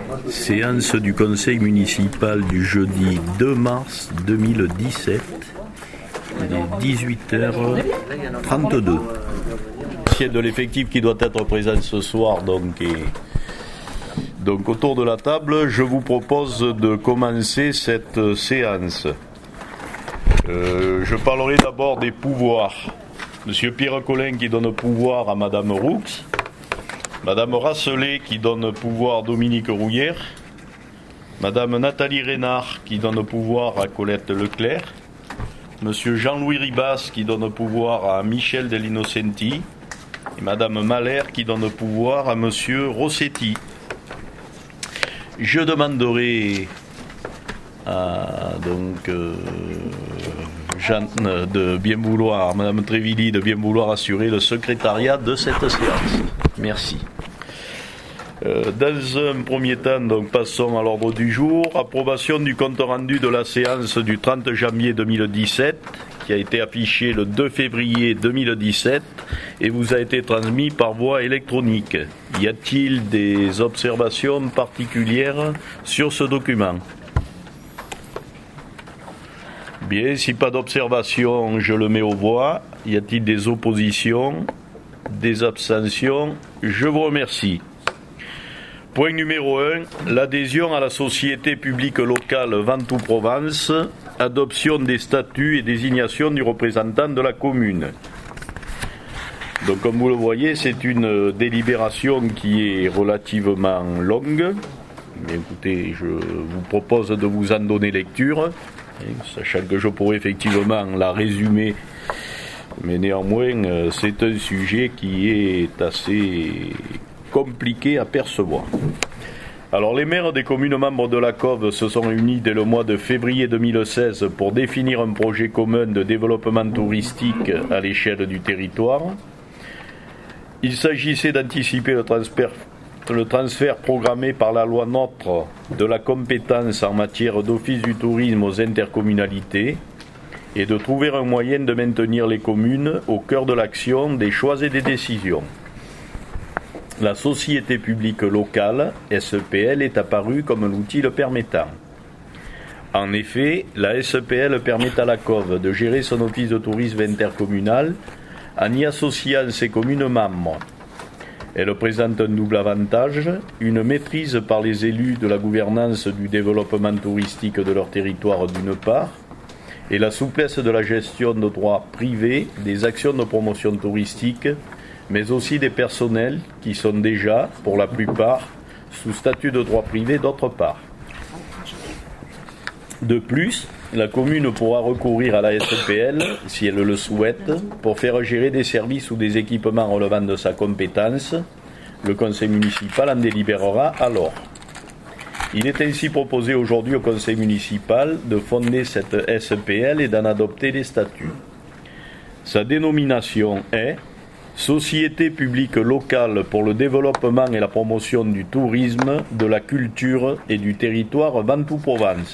Séance du conseil municipal du jeudi 2 mars 2017, il est 18h32. C'est de l'effectif qui doit être présent ce soir, donc autour de la table, je vous propose de commencer cette séance. Je parlerai d'abord des pouvoirs. Monsieur Pierre Collin qui donne pouvoir à Madame Roux, Madame Rasselet qui donne pouvoir à Dominique Rouillère, Madame Nathalie Reynard qui donne pouvoir à Colette Leclerc, Monsieur Jean-Louis Ribas qui donne pouvoir à Michel Dell'Innocenti et Madame Mahler qui donne pouvoir à Monsieur Rossetti. Je demanderai à Jeanne de bien vouloir, Madame Trévilly de bien vouloir assurer le secrétariat de cette séance. Merci. Dans un premier temps, passons à l'ordre du jour. Approbation du compte rendu de la séance du 30 janvier 2017, qui a été affiché le 2 février 2017 et vous a été transmis par voie électronique. Y a-t-il des observations particulières sur ce document ? Bien, si pas d'observation, je le mets aux voix. Y a-t-il des oppositions ? Des abstentions? Je vous remercie. Point numéro 1, l'adhésion à la société publique locale Ventoux Provence, adoption des statuts et désignation du représentant de la commune. Donc comme vous le voyez, c'est une délibération qui est relativement longue. Mais écoutez, je vous propose de vous en donner lecture, sachant que je pourrais effectivement la résumer. Mais néanmoins, c'est un sujet qui est assez compliqué à percevoir. Alors, les maires des communes membres de la COV se sont réunis dès le mois de février 2016 pour définir un projet commun de développement touristique à l'échelle du territoire. Il s'agissait d'anticiper le transfert programmé par la loi NOTRe de la compétence en matière d'office du tourisme aux intercommunalités et de trouver un moyen de maintenir les communes au cœur de l'action, des choix et des décisions. La société publique locale, SEPL, est apparue comme l'outil le permettant. En effet, la SEPL permet à la COV de gérer son office de tourisme intercommunal en y associant ses communes membres. Elle présente un double avantage, une maîtrise par les élus de la gouvernance du développement touristique de leur territoire d'une part, et la souplesse de la gestion de droit privé des actions de promotion touristique, mais aussi des personnels qui sont déjà, pour la plupart, sous statut de droit privé d'autre part. De plus, la commune pourra recourir à la SEPL, si elle le souhaite, pour faire gérer des services ou des équipements relevant de sa compétence. Le conseil municipal en délibérera alors. Il est ainsi proposé aujourd'hui au conseil municipal de fonder cette SEPL et d'en adopter les statuts. Sa dénomination est Société publique locale pour le développement et la promotion du tourisme, de la culture et du territoire Ventoux Provence.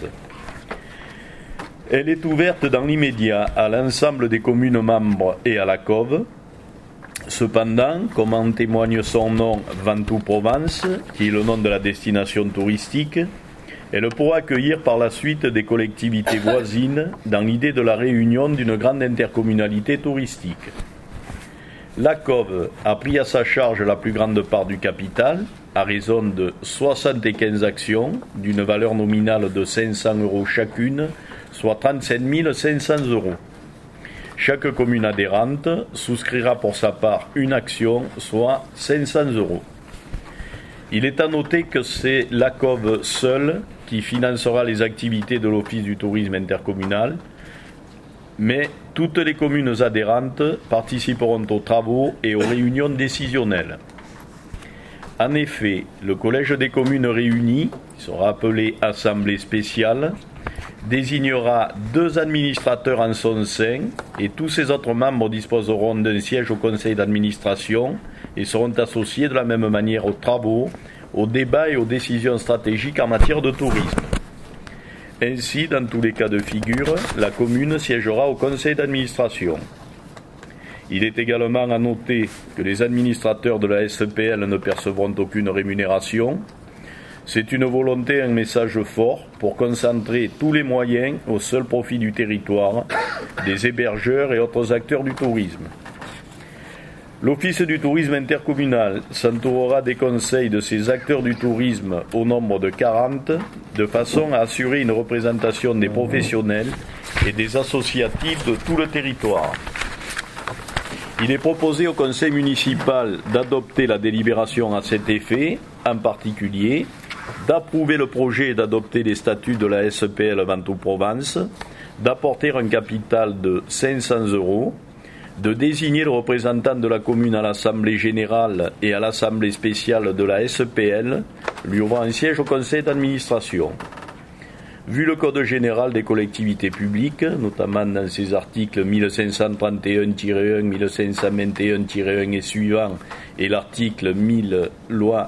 Elle est ouverte dans l'immédiat à l'ensemble des communes membres et à la COV. Cependant, comme en témoigne son nom Ventoux Provence, qui est le nom de la destination touristique, elle pourra accueillir par la suite des collectivités voisines dans l'idée de la réunion d'une grande intercommunalité touristique. La COV a pris à sa charge la plus grande part du capital, à raison de 75 actions, d'une valeur nominale de 500 € chacune, soit 37 500 €. Chaque commune adhérente souscrira pour sa part une action, soit 500 €. Il est à noter que c'est la COV seule qui financera les activités de l'Office du tourisme intercommunal, mais toutes les communes adhérentes participeront aux travaux et aux réunions décisionnelles. En effet, le collège des communes réunies, qui sera appelé Assemblée spéciale, désignera 2 administrateurs en son sein et tous ses autres membres disposeront d'un siège au conseil d'administration et seront associés de la même manière aux travaux, aux débats et aux décisions stratégiques en matière de tourisme. Ainsi, dans tous les cas de figure, la commune siégera au conseil d'administration. Il est également à noter que les administrateurs de la SEPL ne percevront aucune rémunération. C'est une volonté, un message fort pour concentrer tous les moyens au seul profit du territoire, des hébergeurs et autres acteurs du tourisme. L'Office du tourisme intercommunal s'entourera des conseils de ces acteurs du tourisme au nombre de 40, de façon à assurer une représentation des professionnels et des associatifs de tout le territoire. Il est proposé au conseil municipal d'adopter la délibération à cet effet, en particulier d'approuver le projet et d'adopter les statuts de la SPL Ventoux-Provence, d'apporter un capital de 500 €, de désigner le représentant de la commune à l'Assemblée générale et à l'Assemblée spéciale de la SPL, lui ouvrant un siège au conseil d'administration. Vu le Code général des collectivités publiques, notamment dans ses articles 1531-1, 1521-1 et suivants, et l'article 1000 loi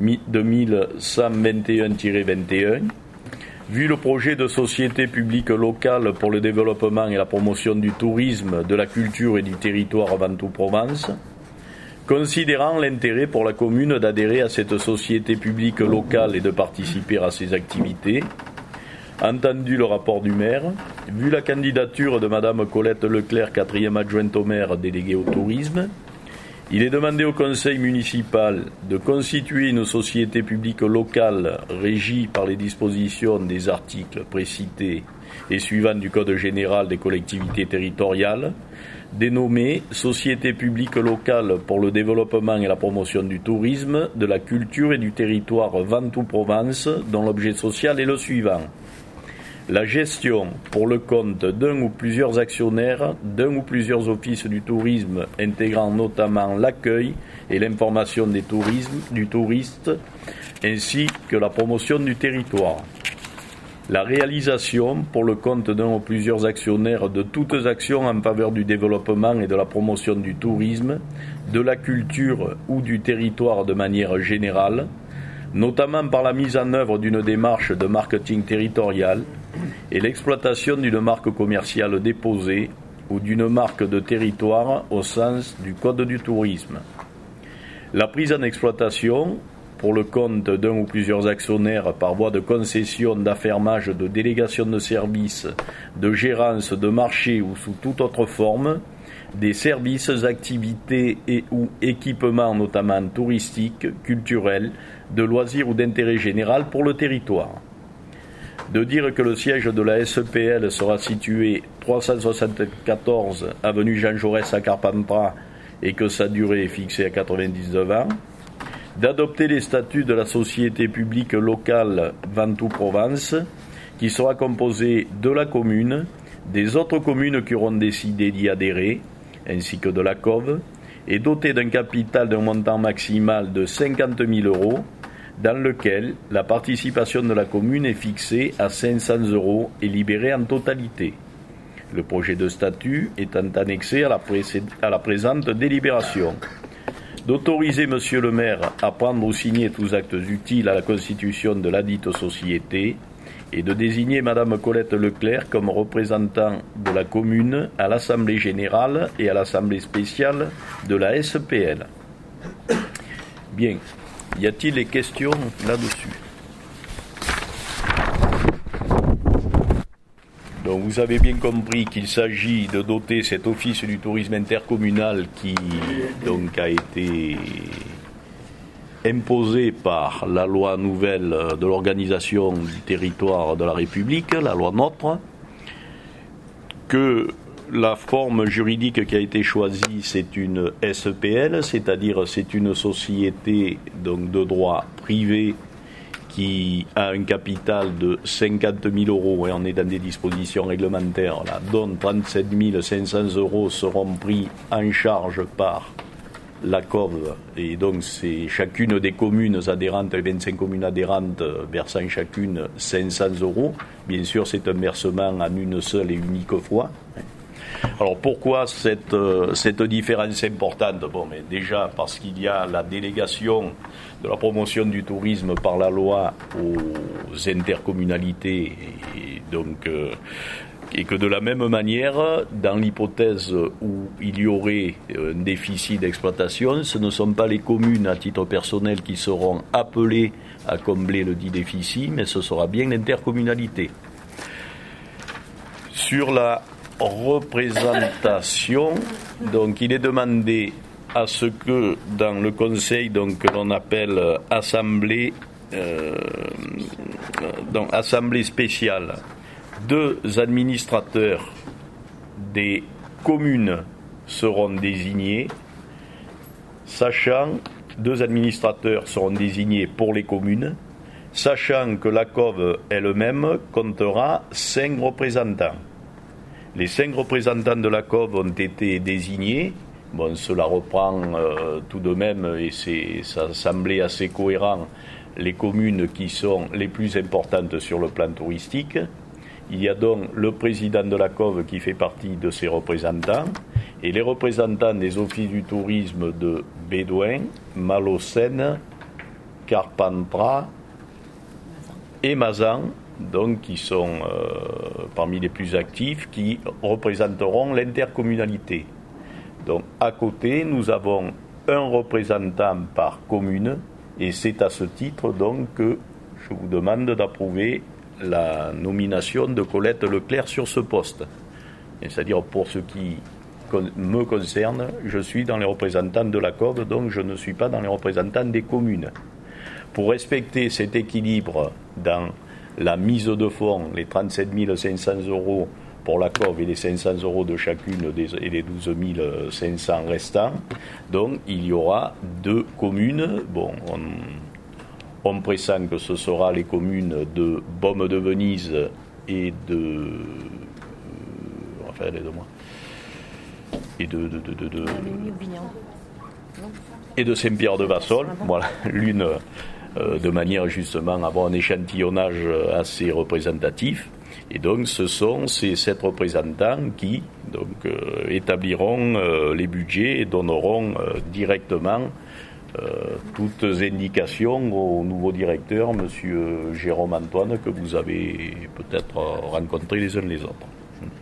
2121-21, vu le projet de société publique locale pour le développement et la promotion du tourisme, de la culture et du territoire Ventoux-Provence, considérant l'intérêt pour la commune d'adhérer à cette société publique locale et de participer à ses activités, entendu le rapport du maire, vu la candidature de Madame Colette Leclerc, 4e adjointe au maire déléguée au tourisme, il est demandé au conseil municipal de constituer une société publique locale régie par les dispositions des articles précités et suivants du Code général des collectivités territoriales, dénommée Société publique locale pour le développement et la promotion du tourisme, de la culture et du territoire Ventoux-Provence, dont l'objet social est le suivant. La gestion, pour le compte d'un ou plusieurs actionnaires, d'un ou plusieurs offices du tourisme, intégrant notamment l'accueil et l'information du touriste, ainsi que la promotion du territoire. La réalisation, pour le compte d'un ou plusieurs actionnaires, de toutes actions en faveur du développement et de la promotion du tourisme, de la culture ou du territoire de manière générale, notamment par la mise en œuvre d'une démarche de marketing territorial et l'exploitation d'une marque commerciale déposée ou d'une marque de territoire au sens du Code du tourisme. La prise en exploitation, pour le compte d'un ou plusieurs actionnaires par voie de concession, d'affermage, de délégation de services, de gérance, de marché ou sous toute autre forme, des services, activités et ou équipements notamment touristiques, culturels, de loisirs ou d'intérêt général pour le territoire. De dire que le siège de la SPL sera situé 374 avenue Jean Jaurès à Carpentras et que sa durée est fixée à 99 ans. D'adopter les statuts de la société publique locale Ventoux-Provence, qui sera composée de la commune, des autres communes qui auront décidé d'y adhérer, ainsi que de la COV, et dotée d'un capital d'un montant maximal de 50 000 €, dans lequel la participation de la commune est fixée à 500 € et libérée en totalité. Le projet de statut étant annexé à la présente délibération. D'autoriser Monsieur le maire à prendre ou signer tous actes utiles à la constitution de ladite société et de désigner Madame Colette Leclerc comme représentant de la commune à l'Assemblée générale et à l'Assemblée spéciale de la SPL. Bien. Y a-t-il des questions là-dessus? Donc vous avez bien compris qu'il s'agit de doter cet office du tourisme intercommunal qui donc a été imposé par la loi nouvelle de l'organisation du territoire de la République, la loi NOTRe, que la forme juridique qui a été choisie, c'est une SPL, c'est-à-dire c'est une société donc de droit privé qui a un capital de 50 000 € et on est dans des dispositions réglementaires, là, dont 37 500 € seront pris en charge par la COV, et donc c'est chacune des communes adhérentes, les 25 communes adhérentes versant chacune 500 €. Bien sûr, c'est un versement en une seule et unique fois. Alors pourquoi cette différence importante? Bon, mais déjà parce qu'il y a la délégation de la promotion du tourisme par la loi aux intercommunalités, et donc et que de la même manière, dans l'hypothèse où il y aurait un déficit d'exploitation, ce ne sont pas les communes à titre personnel qui seront appelées à combler le dit déficit, mais ce sera bien l'intercommunalité. Sur la représentation, donc il est demandé à ce que dans le conseil donc, que l'on appelle assemblée spéciale, 2 administrateurs des communes seront désignés, sachant 2 administrateurs seront désignés pour les communes, sachant que la COV elle-même comptera 5 représentants. Les 5 représentants de la COV ont été désignés. Bon, cela reprend tout de même, et ça semblait assez cohérent, les communes qui sont les plus importantes sur le plan touristique. Il y a donc le président de la COV qui fait partie de ces représentants, et les représentants des offices du tourisme de Bédouin, Malocène, Carpentras et Mazan, donc qui sont parmi les plus actifs, qui représenteront l'intercommunalité. Donc à côté, nous avons un représentant par commune, et c'est à ce titre donc que je vous demande d'approuver la nomination de Colette Leclerc sur ce poste. C'est-à-dire, pour ce qui me concerne, je suis dans les représentants de la COV, donc je ne suis pas dans les représentants des communes. Pour respecter cet équilibre dans la mise de fonds, les 37 500 € pour la COV et les 500 € de chacune et les 12 500 restants, donc il y aura 2 communes. Bon, on pressent que ce sera les communes de Baume de Venise et de et de Saint-Pierre-de-Vassol, voilà, l'une de manière justement à avoir un échantillonnage assez représentatif. Et donc ce sont ces 7 représentants qui donc établiront les budgets et donneront directement toutes indications au nouveau directeur, monsieur Jérôme Antoine, que vous avez peut-être rencontré les uns les autres.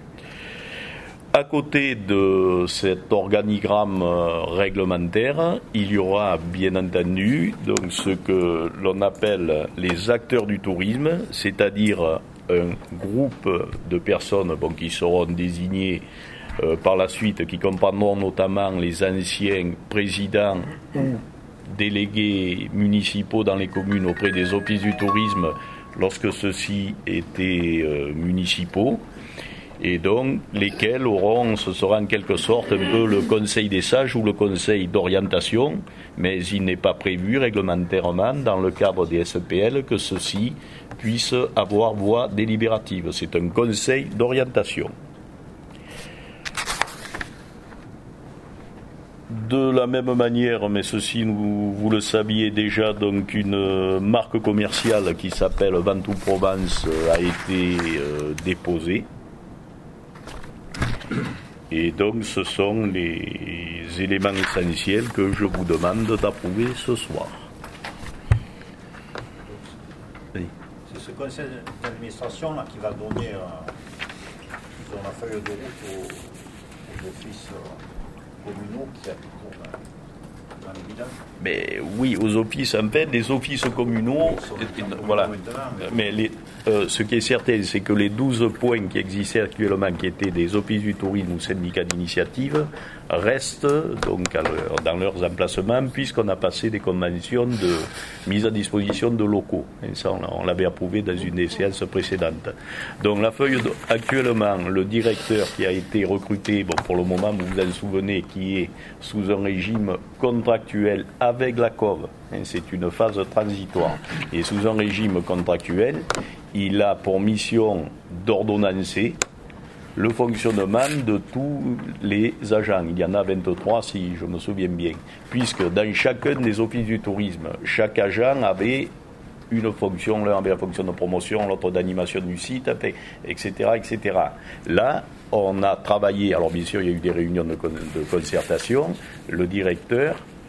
À côté de cet organigramme réglementaire, il y aura bien entendu donc ce que l'on appelle les acteurs du tourisme, c'est-à-dire un groupe de personnes qui seront désignées par la suite, qui comprendront notamment les anciens présidents ou délégués municipaux dans les communes auprès des offices du tourisme lorsque ceux-ci étaient municipaux, et donc lesquels ce sera en quelque sorte un peu le conseil des sages ou le conseil d'orientation, mais il n'est pas prévu réglementairement dans le cadre des SPL que ceux-ci puissent avoir voix délibérative. C'est un conseil d'orientation. De la même manière, mais ceci vous le saviez déjà, donc une marque commerciale qui s'appelle Ventoux Provence a été déposée. Et donc ce sont les éléments essentiels que je vous demande d'approuver ce soir. Oui. C'est ce conseil d'administration là qui va donner la feuille de route aux offices communaux qui appliqueront dans les villages. Mais oui, aux offices, en fait, les offices communaux, voilà. Mais ce qui est certain, c'est que les 12 points qui existaient actuellement, qui étaient des offices du tourisme ou syndicats d'initiative, restent donc dans leurs emplacements, puisqu'on a passé des conventions de mise à disposition de locaux. Et ça, on l'avait approuvé dans une des séances précédentes. Donc la feuille, actuellement, le directeur qui a été recruté, pour le moment, vous vous en souvenez, qui est sous un régime contractuel avec la COV, c'est une phase transitoire, et sous un régime contractuel, il a pour mission d'ordonnancer le fonctionnement de tous les agents. Il y en a 23 si je me souviens bien, puisque dans chacun des offices du tourisme, chaque agent avait une fonction, l'un avait la fonction de promotion, l'autre d'animation du site, etc., etc. Là, on a travaillé, alors bien sûr il y a eu des réunions de concertation, le directeur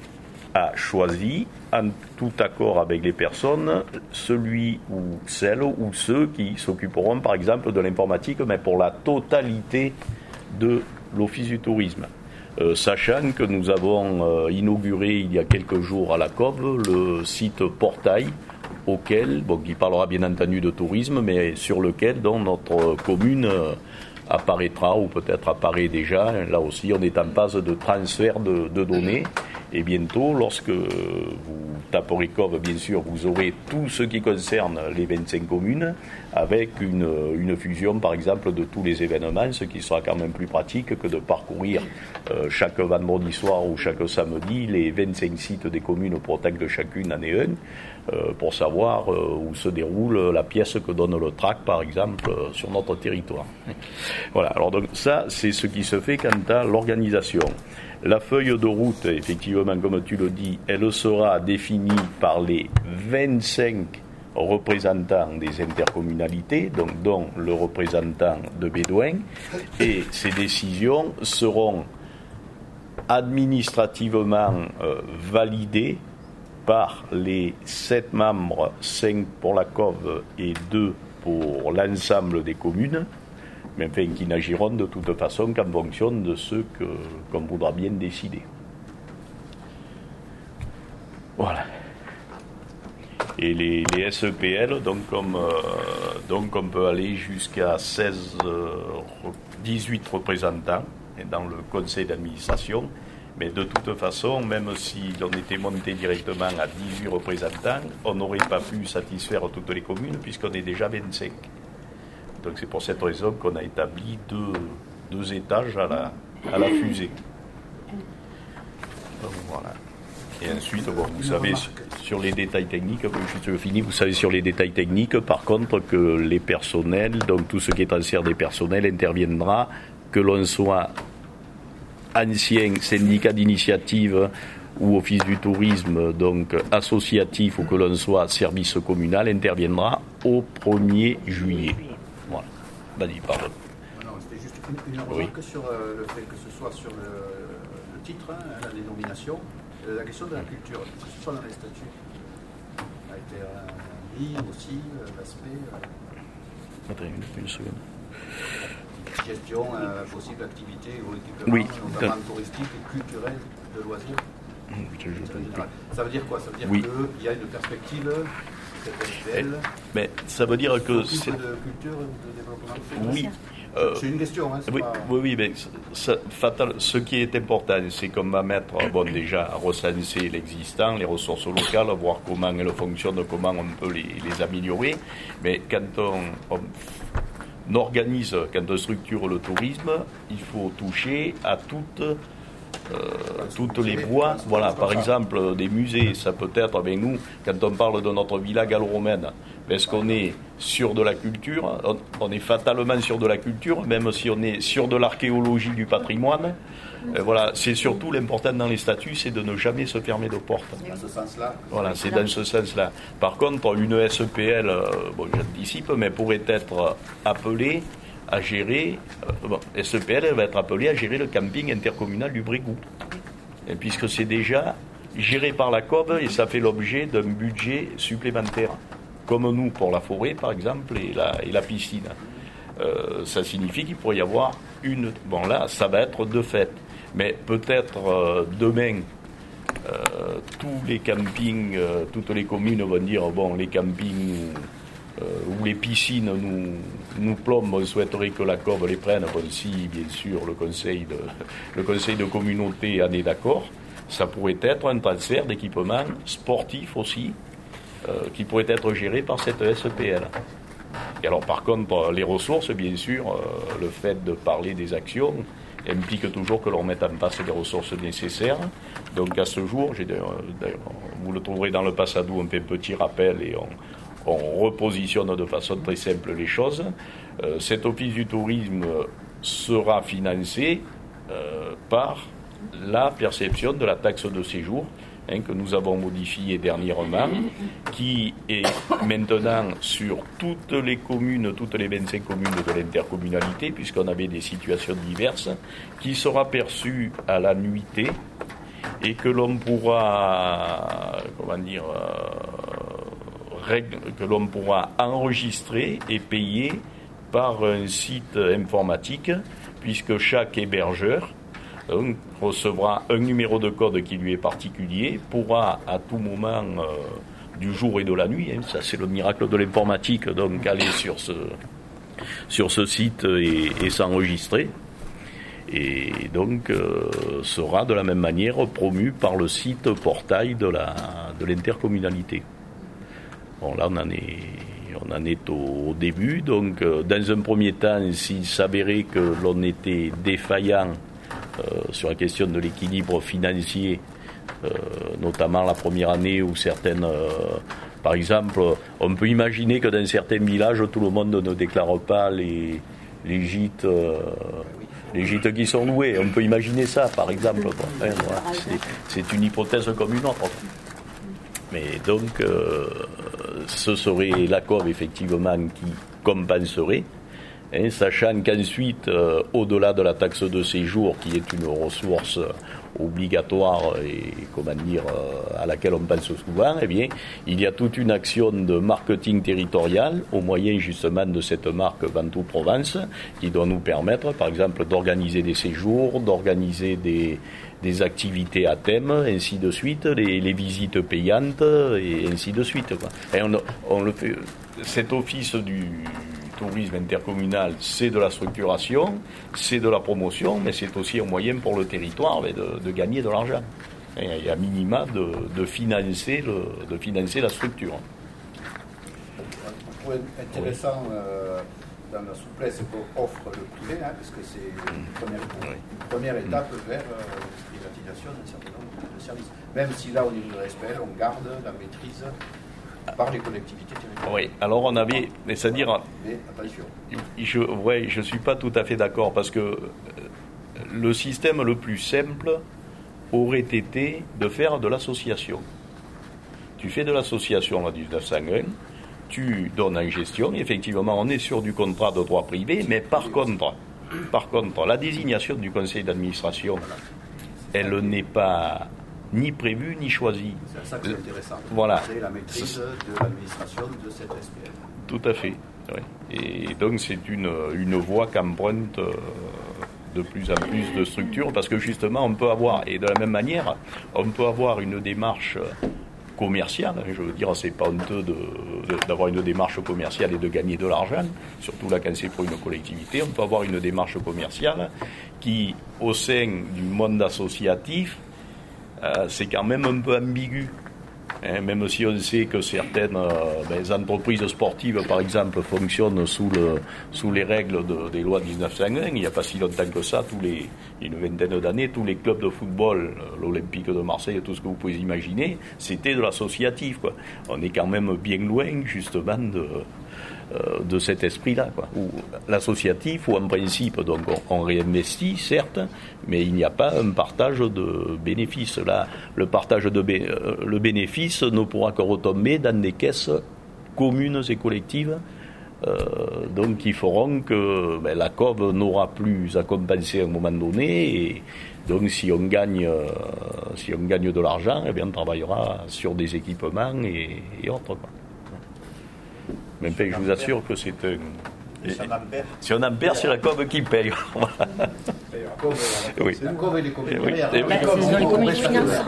a choisi, en tout accord avec les personnes, celui ou celle ou ceux qui s'occuperont par exemple de l'informatique, mais pour la totalité de l'Office du tourisme. Sachant que nous avons inauguré il y a quelques jours à la COV le site Portail, qui parlera bien entendu de tourisme, mais sur lequel donc, notre commune apparaîtra ou peut-être apparaît déjà. Là aussi, on est en phase de transfert de données. Et bientôt, lorsque vous taperez COV, bien sûr, vous aurez tout ce qui concerne les 25 communes, avec une fusion, par exemple, de tous les événements, ce qui sera quand même plus pratique que de parcourir chaque vendredi soir ou chaque samedi les 25 sites des communes au contact de chacune en et un, pour savoir où se déroule la pièce que donne le TRAC, par exemple, sur notre territoire. Voilà, alors donc ça, c'est ce qui se fait quant à l'organisation. La feuille de route, effectivement, comme tu le dis, elle sera définie par les 25 représentants des intercommunalités, donc dont le représentant de Bédouin, et ces décisions seront administrativement validées par les 7 membres, 5 pour la COV et 2 pour l'ensemble des communes, mais enfin qui n'agiront de toute façon qu'en fonction de ce qu'on voudra bien décider. Voilà. Et les SEPL, donc on peut aller jusqu'à 18 représentants dans le conseil d'administration, mais de toute façon, même si on était monté directement à 18 représentants, on n'aurait pas pu satisfaire toutes les communes puisqu'on est déjà 25. Donc c'est pour cette raison qu'on a établi deux étages à la fusée. Donc, voilà. Et ensuite, vous savez, sur les détails techniques, juste fini, vous savez sur les détails techniques, par contre, que les personnels, donc tout ce qui est transfert des personnels interviendra, que l'on soit ancien syndicat d'initiative ou office du tourisme, donc associatif, ou que l'on soit service communal, interviendra au 1er juillet. Voilà. Vas-y, pardon. Non, c'était juste une remarque sur le fait que ce soit sur le titre, la dénomination, la question de la culture, que ce soit dans les statuts, a été mis aussi l'aspect. Attends une seconde. Gestion, possible activité ou équipement, notamment touristique et culturel de loisirs. Ça veut dire quoi? Ça veut dire qu'il y a une perspective réelle. Mais ça veut dire que c'est de culture et de développement. Oui. C'est une question. Hein, oui, mais ce qui est important, c'est qu'on va mettre, déjà, à recenser l'existant, les ressources locales, voir comment elles fonctionnent, comment on peut les améliorer. Mais quand on organise, quand on structure le tourisme, il faut toucher à toutes les voies. Voilà, par exemple, des musées, ça peut être avec nous, quand on parle de notre villa gallo-romaine, est-ce qu'on est sur de la culture? On est fatalement sur de la culture, même si on est sur de l'archéologie du patrimoine. Voilà, c'est surtout l'important dans les statuts, c'est de ne jamais se fermer de porte. Dans ce sens-là. Voilà, c'est dans ce sens-là. Par contre, une SEPL, j'anticipe, mais pourrait être appelée à gérer, SEPL, elle va être appelée à gérer le camping intercommunal du Brégout. Et puisque c'est déjà géré par la COV et ça fait l'objet d'un budget supplémentaire. Comme nous pour la forêt, par exemple, et la piscine. Ça signifie qu'il pourrait y avoir une... Bon, là, ça va être de fait. Mais peut-être demain, tous les campings, toutes les communes vont dire, les campings... où les piscines nous plombent, on souhaiterait que la COV les prenne, si bien sûr le conseil de communauté en est d'accord, ça pourrait être un transfert d'équipements sportifs aussi, qui pourrait être géré par cette SEPL. Et alors par contre, les ressources, bien sûr, le fait de parler des actions implique toujours que l'on mette en place les ressources nécessaires. Donc à ce jour, vous le trouverez dans le Passado, on fait un petit rappel et on repositionne de façon très simple les choses. Cet office du tourisme sera financé par la perception de la taxe de séjour que nous avons modifiée dernièrement, qui est maintenant sur toutes les communes, toutes les 25 communes de l'intercommunalité, puisqu'on avait des situations diverses, qui sera perçue à la nuitée et que l'on pourra, que l'on pourra enregistrer et payer par un site informatique, puisque chaque hébergeur recevra un numéro de code qui lui est particulier, pourra à tout moment du jour et de la nuit, ça c'est le miracle de l'informatique, donc aller sur ce site et s'enregistrer, et donc sera de la même manière promu par le site portail de l'intercommunalité. Bon, là on en est au début, donc dans un premier temps, s'il s'avérait que l'on était défaillant sur la question de l'équilibre financier, notamment la première année où certaines, par exemple, on peut imaginer que dans certains villages, tout le monde ne déclare pas les gîtes qui sont loués. On peut imaginer ça, par exemple. Voilà, c'est une hypothèse comme une autre. Mais donc, ce serait la COV, effectivement, qui compenserait, sachant qu'ensuite, au-delà de la taxe de séjour, qui est une ressource obligatoire et, à laquelle on pense souvent, eh bien, il y a toute une action de marketing territorial au moyen, justement, de cette marque Ventoux Provence, qui doit nous permettre, par exemple, d'organiser des séjours, d'organiser des activités à thème, ainsi de suite, les visites payantes, et ainsi de suite, quoi. Et on le fait, cet office du tourisme intercommunal, c'est de la structuration, c'est de la promotion, mais c'est aussi un moyen pour le territoire de gagner de l'argent. Et à minima de financer la structure. Un point intéressant dans la souplesse qu'offre le privé, parce que c'est une première étape vers la privatisation d'un certain nombre de services. Même si là, au niveau de la SPL, on garde la maîtrise par les collectivités territoriales. Oui, alors on avait, c'est-à-dire... Mais attention. Je ne suis pas tout à fait d'accord, parce que le système le plus simple aurait été de faire de l'association. Tu fais de l'association en 1901, tu donnes en gestion, et effectivement on est sur du contrat de droit privé, mais par contre, la désignation du conseil d'administration, elle n'est pas ni prévue ni choisie. C'est ça qui est intéressant. Voilà. C'est la maîtrise de l'administration de cette SPL. Tout à fait. Oui. Et donc c'est une voie qu'emprunte de plus en plus de structures, parce que justement on peut avoir, et de la même manière, on peut avoir une démarche commerciale, je veux dire, c'est pas honteux d'avoir une démarche commerciale et de gagner de l'argent, surtout là quand c'est pour une collectivité. On peut avoir une démarche commerciale qui, au sein du monde associatif, c'est quand même un peu ambigu. Même si on sait que certaines entreprises sportives, par exemple, fonctionnent sous les règles des lois de 1901, il n'y a pas si longtemps que ça, une vingtaine d'années, tous les clubs de football, l'Olympique de Marseille, tout ce que vous pouvez imaginer, c'était de l'associatif, quoi. On est quand même bien loin, justement, de cet esprit-là, quoi. Où l'associatif, où en principe, donc on réinvestit, certes, mais il n'y a pas un partage de bénéfices. Là, le bénéfice ne pourra que retomber dans des caisses communes et collectives, donc qui feront que la COV n'aura plus à compenser à un moment donné, et donc si on gagne de l'argent, eh bien on travaillera sur des équipements et autres, quoi. Mais je vous assure que c'est un... Si on en perd, c'est la COV qui paye. Oui. C'est la COV et les communes. Les communes financent.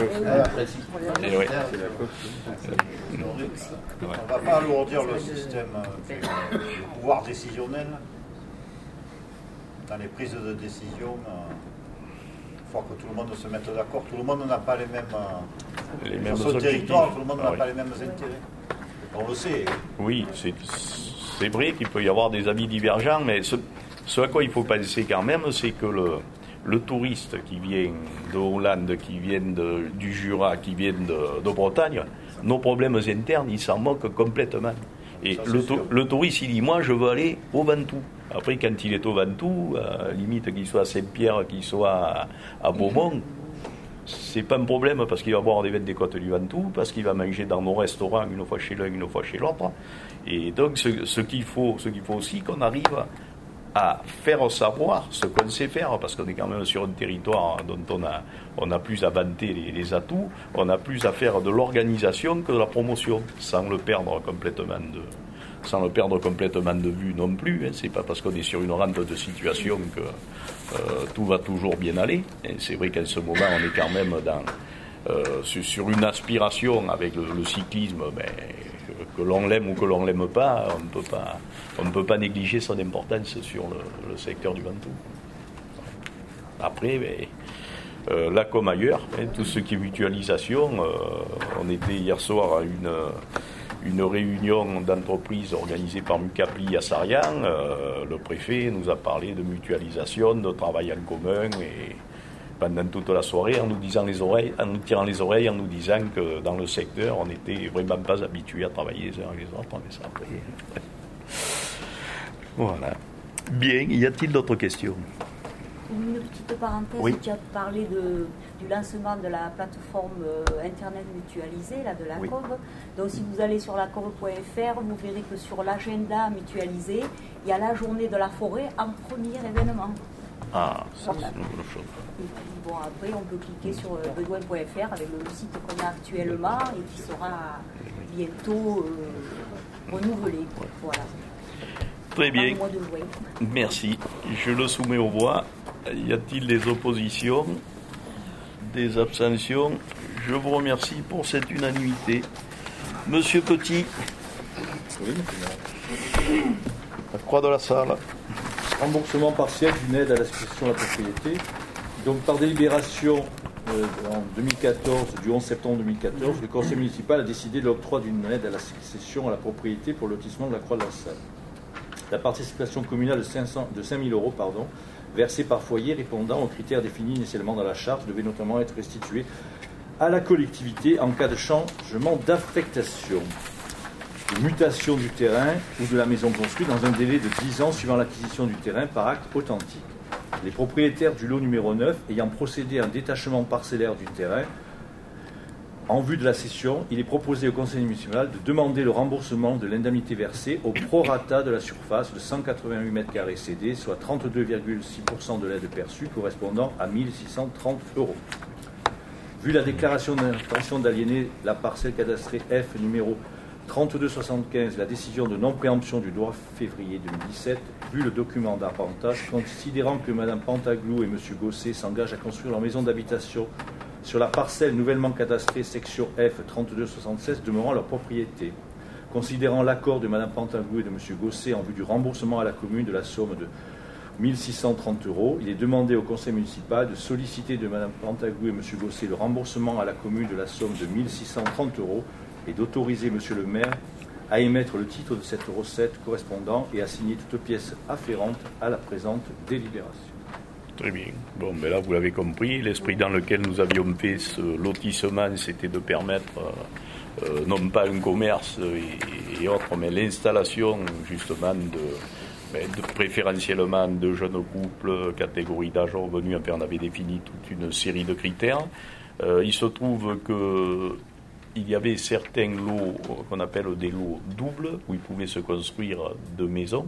On ne va pas alourdir le système du pouvoir décisionnel dans les prises de décision. Il faut que tout le monde se mette d'accord. Tout le monde n'a pas les mêmes sur ce territoire, tout le monde n'a pas les mêmes intérêts. On le sait. Oui, c'est vrai qu'il peut y avoir des avis divergents, mais ce à quoi il faut penser quand même, c'est que le touriste qui vient de Hollande, qui vient du Jura, qui vient de Bretagne, nos problèmes internes, ils s'en moquent complètement. Et le touriste, il dit, moi, je veux aller au Ventoux. Après, quand il est au Ventoux, limite qu'il soit à Saint-Pierre, qu'il soit à Beaumont, c'est pas un problème, parce qu'il va boire des vins des côtes du Ventoux, parce qu'il va manger dans nos restaurants une fois chez l'un, une fois chez l'autre. Et donc ce qu'il faut aussi qu'on arrive à faire savoir ce qu'on sait faire, parce qu'on est quand même sur un territoire dont on a plus à vanter les atouts, on a plus à faire de l'organisation que de la promotion, sans le perdre complètement de vue non plus. C'est pas parce qu'on est sur une rente de situation que tout va toujours bien aller. Et c'est vrai qu'en ce moment, on est quand même sur une aspiration avec le cyclisme, que l'on l'aime ou que l'on l'aime pas, on ne peut pas négliger son importance sur le secteur du Ventoux. Après, là comme ailleurs, tout ce qui est mutualisation, on était hier soir à une réunion d'entreprise organisée par Mucapli à Sarian. Le préfet nous a parlé de mutualisation, de travail en commun, et pendant toute la soirée en nous tirant les oreilles, en nous disant que dans le secteur, on n'était vraiment pas habitués à travailler les uns avec les autres. Mais ça, après... Voilà. Bien, y a-t-il d'autres questions? Une petite parenthèse, oui. Tu as parlé du lancement de la plateforme Internet mutualisée, là, de la COV. Donc si vous allez sur lacov.fr, vous verrez que sur l'agenda mutualisé, il y a la journée de la forêt en premier événement. Ah, ça c'est une bonne chose. Et puis, bon, après, on peut cliquer sur bedouin.fr avec le site qu'on a actuellement et qui sera bientôt renouvelé. Voilà. Très bien. Dans le mois de juin. Merci. Je le soumets au voix. Y a-t-il des oppositions? Des abstentions? Je vous remercie pour cette unanimité. Monsieur Petit. Oui, La croix de la salle. Remboursement partiel d'une aide à la succession à la propriété. Donc, par délibération en 2014, du 11 septembre 2014, le conseil municipal a décidé de l'octroi d'une aide à la succession à la propriété pour le lotissement de la croix de la salle. La participation communale de 5 000 €, versée par foyer répondant aux critères définis initialement dans la charte, devait notamment être restituée à la collectivité en cas de changement d'affectation, de mutation du terrain ou de la maison construite dans un délai de 10 ans suivant l'acquisition du terrain par acte authentique. Les propriétaires du lot numéro 9 ayant procédé à un détachement parcellaire du terrain, en vue de la cession, il est proposé au conseil municipal de demander le remboursement de l'indemnité versée au prorata de la surface de 188 m² cédés, soit 32,6% de l'aide perçue, correspondant à 1 630 €. Vu la déclaration d'intention d'aliéner la parcelle cadastrée F numéro 3275, la décision de non-préemption du 2 février 2017, vu le document d'apparentage, considérant que Mme Pantaglou et M. Gosset s'engagent à construire leur maison d'habitation sur la parcelle nouvellement cadastrée section F 3276 demeurant leur propriété. Considérant l'accord de Mme Pantaglou et de M. Gosset en vue du remboursement à la commune de la somme de 1 630 €, il est demandé au conseil municipal de solliciter de Mme Pantaglou et M. Gosset le remboursement à la commune de la somme de 1 630 € et d'autoriser M. le maire à émettre le titre de cette recette correspondant et à signer toute pièce afférente à la présente délibération. Très bien. Bon, mais là, vous l'avez compris, l'esprit dans lequel nous avions fait ce lotissement, c'était de permettre, non pas un commerce et autres, mais l'installation, justement, de préférentiellement de jeunes couples, catégorie d'âge revenus. Enfin, on avait défini toute une série de critères. Il se trouve qu'il y avait certains lots qu'on appelle des lots doubles, où il pouvait se construire 2 maisons.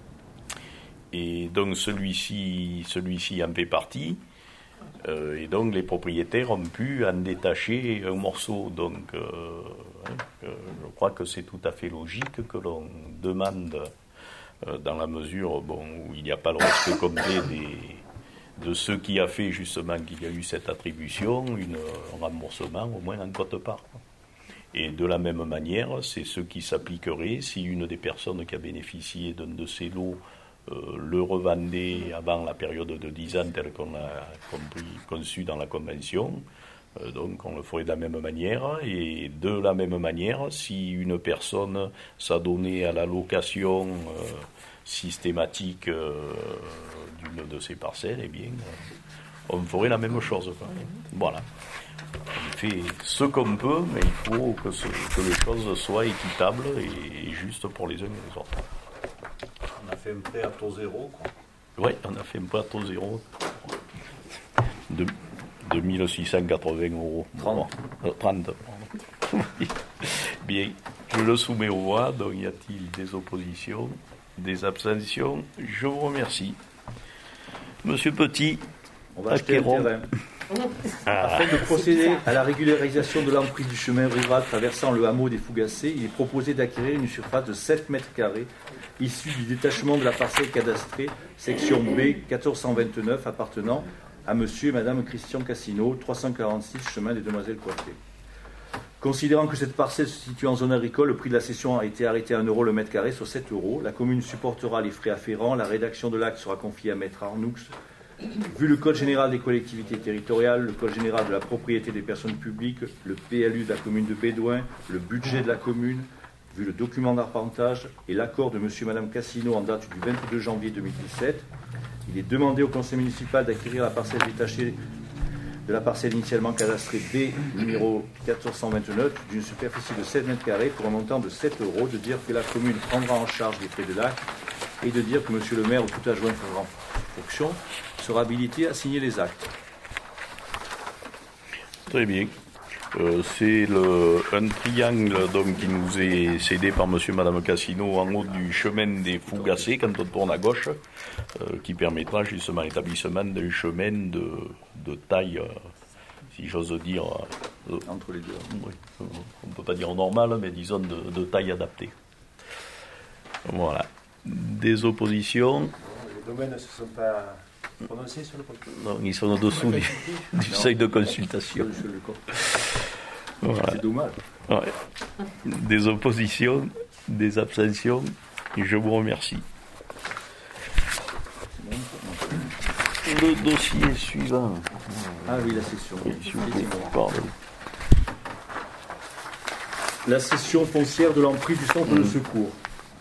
Et donc celui-ci en fait partie, et donc les propriétaires ont pu en détacher un morceau. Donc je crois que c'est tout à fait logique que l'on demande, dans la mesure où il n'y a pas le respect complet de ce qui a fait justement qu'il y a eu cette attribution, un remboursement au moins en quote-part. Et de la même manière, c'est ce qui s'appliquerait si une des personnes qui a bénéficié d'un de ces lots le revendait avant la période de 10 ans telle qu'on a conçu dans la convention. Donc on le ferait de la même manière. Et de la même manière, si une personne s'adonnait à la location systématique d'une de ces parcelles, eh bien, on ferait la même chose. Voilà. On fait ce qu'on peut, mais il faut que les choses soient équitables et justes pour les uns et les autres. On a fait un prêt à taux zéro, quoi. Oui, on a fait un prêt à taux zéro de 1 680 €. 30. Bien, je le soumets au voix. Donc, y a-t-il des oppositions? Des abstentions. Je vous remercie. Monsieur Petit. On va acheter un terrain. Afin de procéder à la régularisation de l'emprise du chemin rural traversant le hameau des Fougassés, il est proposé d'acquérir une surface de 7 mètres carrés issue du détachement de la parcelle cadastrée, section B 1429, appartenant à monsieur et madame Christian Cassino, 346 chemin des Demoiselles Coiffées. Considérant que cette parcelle se situe en zone agricole, le prix de la cession a été arrêté à 1 € le mètre carré sur 7 €. La commune supportera les frais afférents. La rédaction de l'acte sera confiée à maître Arnoux. Vu le Code général des collectivités territoriales, le Code général de la propriété des personnes publiques, le PLU de la commune de Bédouin, le budget de la commune, vu le document d'arpentage et l'accord de M. et Mme Cassino en date du 22 janvier 2017, il est demandé au conseil municipal d'acquérir la parcelle détachée de la parcelle initialement cadastrée B numéro 1429 d'une superficie de 7 mètres carrés pour un montant de 7 €, de dire que la commune prendra en charge les frais de l'acte et de dire que M. le maire ou tout adjoint faisant fonction sera habilité à signer les actes. Très bien. C'est un triangle donc, qui nous est cédé par monsieur et madame Cassino en haut du chemin des Fougassés quand on tourne à gauche, qui permettra justement l'établissement d'un chemin de taille, si j'ose dire, entre les deux. Oui, on ne peut pas dire normale, mais disons de taille adaptée. Voilà. Des oppositions? Les domaines ne se sont pas prononcés sur le projet? Non, ils sont au-dessous du seuil de consultation. Voilà. C'est dommage. Ouais. Des oppositions, des abstentions, et je vous remercie. Le dossier suivant. Ah oui, la session. Pardon. La cession foncière de l'emprise du centre de secours.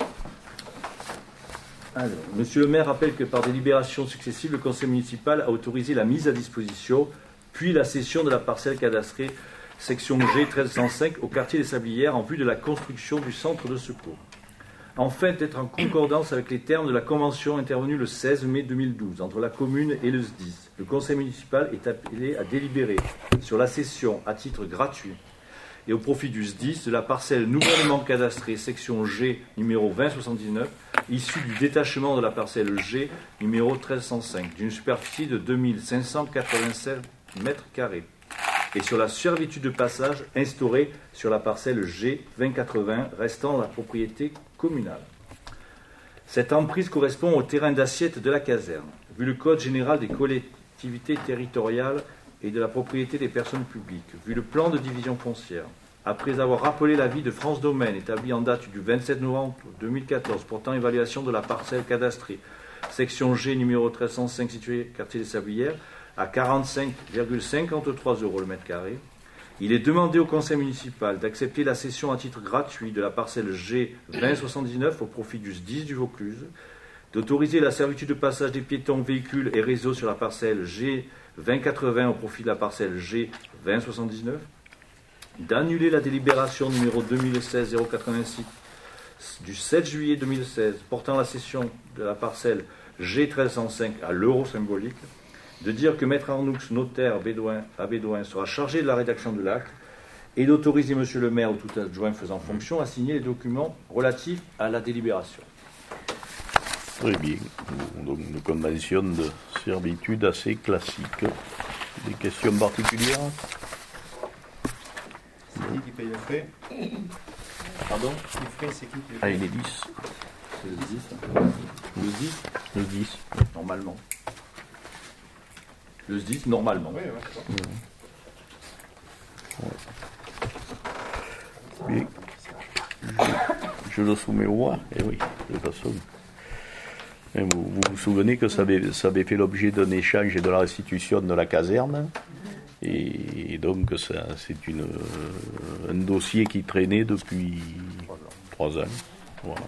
Alors, monsieur le maire rappelle que par délibération successive, le conseil municipal a autorisé la mise à disposition, puis la cession de la parcelle cadastrée section G 1305 au quartier des Sablières en vue de la construction du centre de secours. Afin d'être en concordance avec les termes de la convention intervenue le 16 mai 2012 entre la commune et le SDIS, le conseil municipal est appelé à délibérer sur la cession à titre gratuit et au profit du SDIS de la parcelle nouvellement cadastrée section G numéro 2079 issue du détachement de la parcelle G numéro 1305 d'une superficie de 2587 mètres carrés et sur la servitude de passage instaurée sur la parcelle G 2080 restant la propriété communale. Cette emprise correspond au terrain d'assiette de la caserne. Vu le Code général des collectivités territoriales et de la propriété des personnes publiques, vu le plan de division foncière, après avoir rappelé l'avis de France Domaine établi en date du 27 novembre 2014 portant évaluation de la parcelle cadastrée, section G numéro 1305 située quartier des Sablières, à 45,53 € le mètre carré, il est demandé au conseil municipal d'accepter la cession à titre gratuit de la parcelle G 2079 au profit du SDIS du Vaucluse, d'autoriser la servitude de passage des piétons, véhicules et réseaux sur la parcelle G 2080 au profit de la parcelle G 2079, d'annuler la délibération numéro 2016-086 du 7 juillet 2016 portant la cession de la parcelle G 1305 à l'euro symbolique, de dire que maître Arnoux, notaire à Bédouin, sera chargé de la rédaction de l'acte et d'autoriser monsieur le maire ou tout adjoint faisant fonction à signer les documents relatifs à la délibération. Très bien. Donc, une convention de servitude assez classique. Des questions particulières? C'est qui paye les frais? Pardon? Les frais, c'est qui paye les frais? Ah, il est 10. C'est le 10. Le 10 Le 10. Normalement. Le 10 normalement. Oui, ouais. Bien. Je le soumets au roi. Eh oui, de toute façon. Et vous vous souvenez que ça avait fait l'objet d'un échange et de la restitution de la caserne. Et donc, c'est un dossier qui traînait depuis 3 ans. Voilà.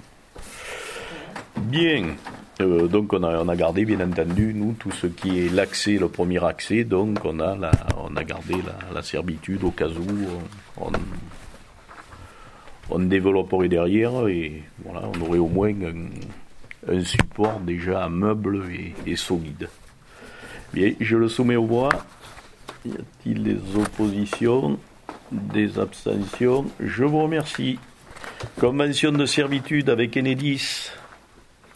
Bien. Donc, on a gardé, bien entendu, nous, tout ce qui est l'accès, le premier accès. Donc, on a gardé la servitude au cas où on développerait derrière. Et voilà, on aurait au moins un support déjà meuble et solide. Bien, je le soumets au voix. Y a-t-il des oppositions, des abstentions? Je vous remercie. Convention de servitude avec Enedis.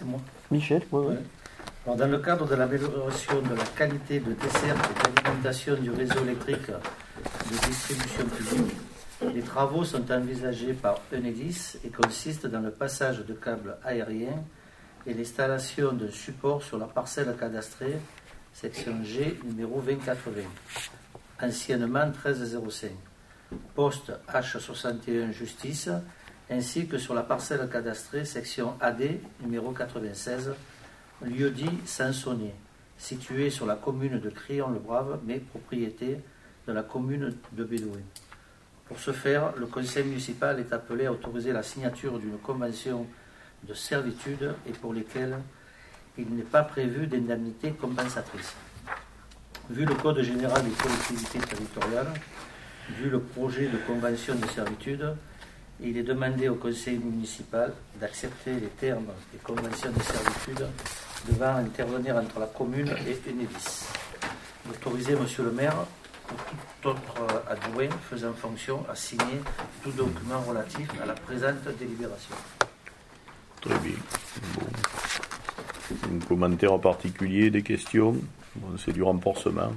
C'est moi. Michel, oui. Alors, dans le cadre de l'amélioration de la qualité de desserte et d'alimentation du réseau électrique de distribution publique, les travaux sont envisagés par Enedis et consistent dans le passage de câbles aériens et l'installation d'un support sur la parcelle cadastrée, section G, numéro 2080, anciennement 1305, poste H61 Justice, ainsi que sur la parcelle cadastrée, section AD, numéro 96, lieu-dit Sansonnier, situé sur la commune de Crillon-le-Brave, mais propriété de la commune de Bédouin. Pour ce faire, le conseil municipal est appelé à autoriser la signature d'une convention de servitude et pour lesquelles il n'est pas prévu d'indemnité compensatrice. Vu le Code général des collectivités territoriales, vu le projet de convention de servitude, il est demandé au conseil municipal d'accepter les termes des conventions de servitude devant intervenir entre la commune et Enedis. D'autoriser monsieur le maire ou tout autre adjoint faisant fonction à signer tout document relatif à la présente délibération. Très bien. Bon. Un commentaire en particulier, des questions? Bon, c'est du renforcement.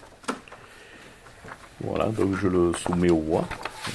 Voilà, donc je le soumets au voix.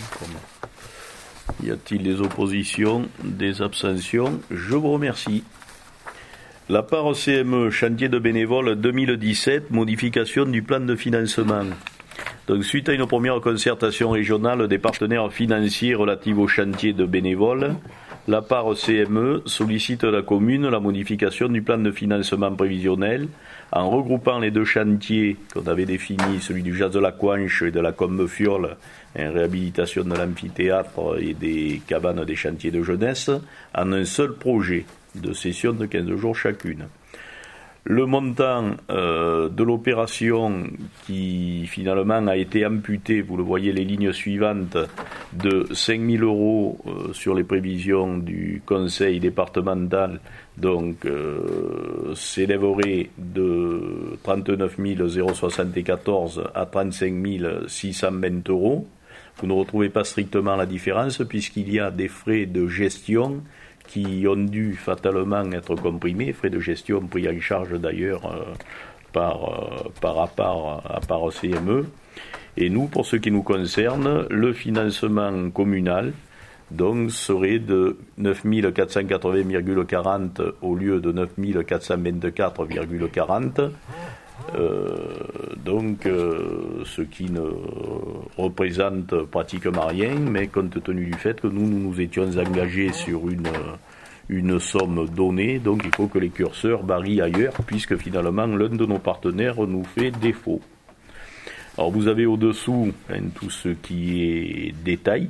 Y a-t-il des oppositions, des abstentions? Je vous remercie. La part CME, chantier de bénévoles 2017, modification du plan de financement. Donc, suite à une première concertation régionale des partenaires financiers relative au chantier de bénévoles, la part CME sollicite de la commune la modification du plan de financement prévisionnel en regroupant les deux chantiers qu'on avait définis, celui du Jazz de la Couanche et de la Combe-Fiole, en réhabilitation de l'amphithéâtre et des cabanes des chantiers de jeunesse, en un seul projet de session de 15 jours chacune. Le montant de l'opération qui finalement a été amputé, vous le voyez les lignes suivantes, de 5 000 euros sur les prévisions du conseil départemental, donc s'élèverait de 39 074 à 35 620 euros. Vous ne retrouvez pas strictement la différence puisqu'il y a des frais de gestion qui ont dû fatalement être comprimés, frais de gestion pris en charge d'ailleurs par part CME. Et nous, pour ce qui nous concerne, le financement communal donc serait de 9 480,40 au lieu de 9 424,40. Ce qui ne représente pratiquement rien, mais compte tenu du fait que nous étions engagés sur une somme donnée, donc il faut que les curseurs varient ailleurs, puisque finalement l'un de nos partenaires nous fait défaut. Alors vous avez au-dessous tout ce qui est détail.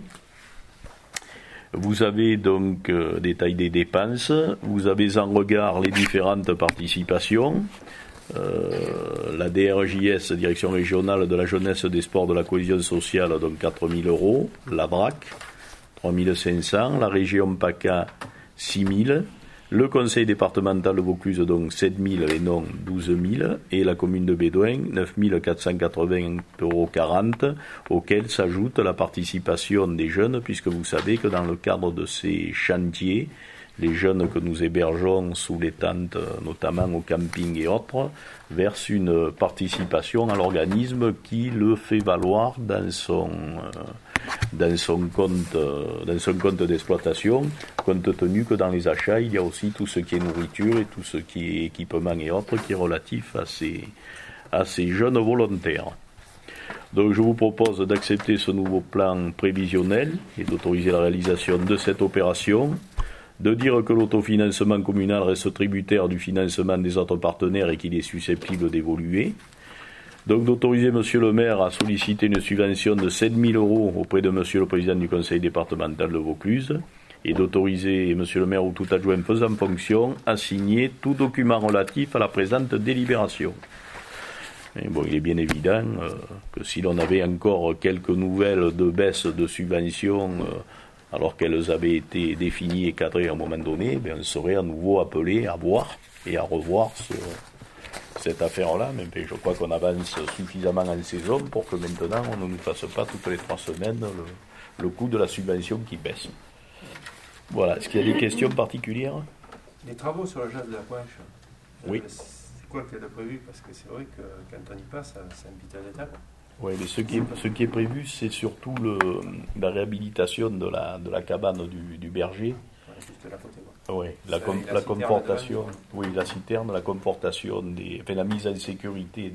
Vous avez donc détail des dépenses, vous avez en regard les différentes participations. La DRJS, Direction régionale de la jeunesse, des sports, de la cohésion sociale, donc 4 000 euros, la DRAC 3 500, la région PACA 6 000, le conseil départemental de Vaucluse donc 7 000 et non 12 000, et la commune de Bédouin 9 480,40 euros, auquel s'ajoute la participation des jeunes, puisque vous savez que dans le cadre de ces chantiers, les jeunes que nous hébergeons sous les tentes, notamment au camping et autres, versent une participation à l'organisme qui le fait valoir dans son compte d'exploitation, compte tenu que dans les achats, il y a aussi tout ce qui est nourriture et tout ce qui est équipement et autres qui est relatif à ces jeunes volontaires. Donc je vous propose d'accepter ce nouveau plan prévisionnel et d'autoriser la réalisation de cette opération, de dire que l'autofinancement communal reste tributaire du financement des autres partenaires et qu'il est susceptible d'évoluer. Donc d'autoriser monsieur le maire à solliciter une subvention de 7 000 euros auprès de monsieur le président du conseil départemental de Vaucluse et d'autoriser monsieur le maire ou tout adjoint faisant fonction à signer tout document relatif à la présente délibération. Et bon, il est bien évident que si l'on avait encore quelques nouvelles de baisse de subventions alors qu'elles avaient été définies et cadrées à un moment donné, on serait à nouveau appelé à voir et à revoir cette affaire-là. Mais je crois qu'on avance suffisamment en saison pour que maintenant on ne nous fasse pas toutes les 3 semaines le coût de la subvention qui baisse. Voilà. Est-ce qu'il y a des questions particulières? Les travaux sur la jade de la Poinche, Oui. c'est quoi qu'il y a de prévu? Parce que c'est vrai que quand on y passe, c'est un petit état. Oui, mais ce qui est prévu, c'est surtout la réhabilitation de la cabane du berger. Juste là côté, quoi. Oui, la confortation, oui, la citerne, la confortation la mise en sécurité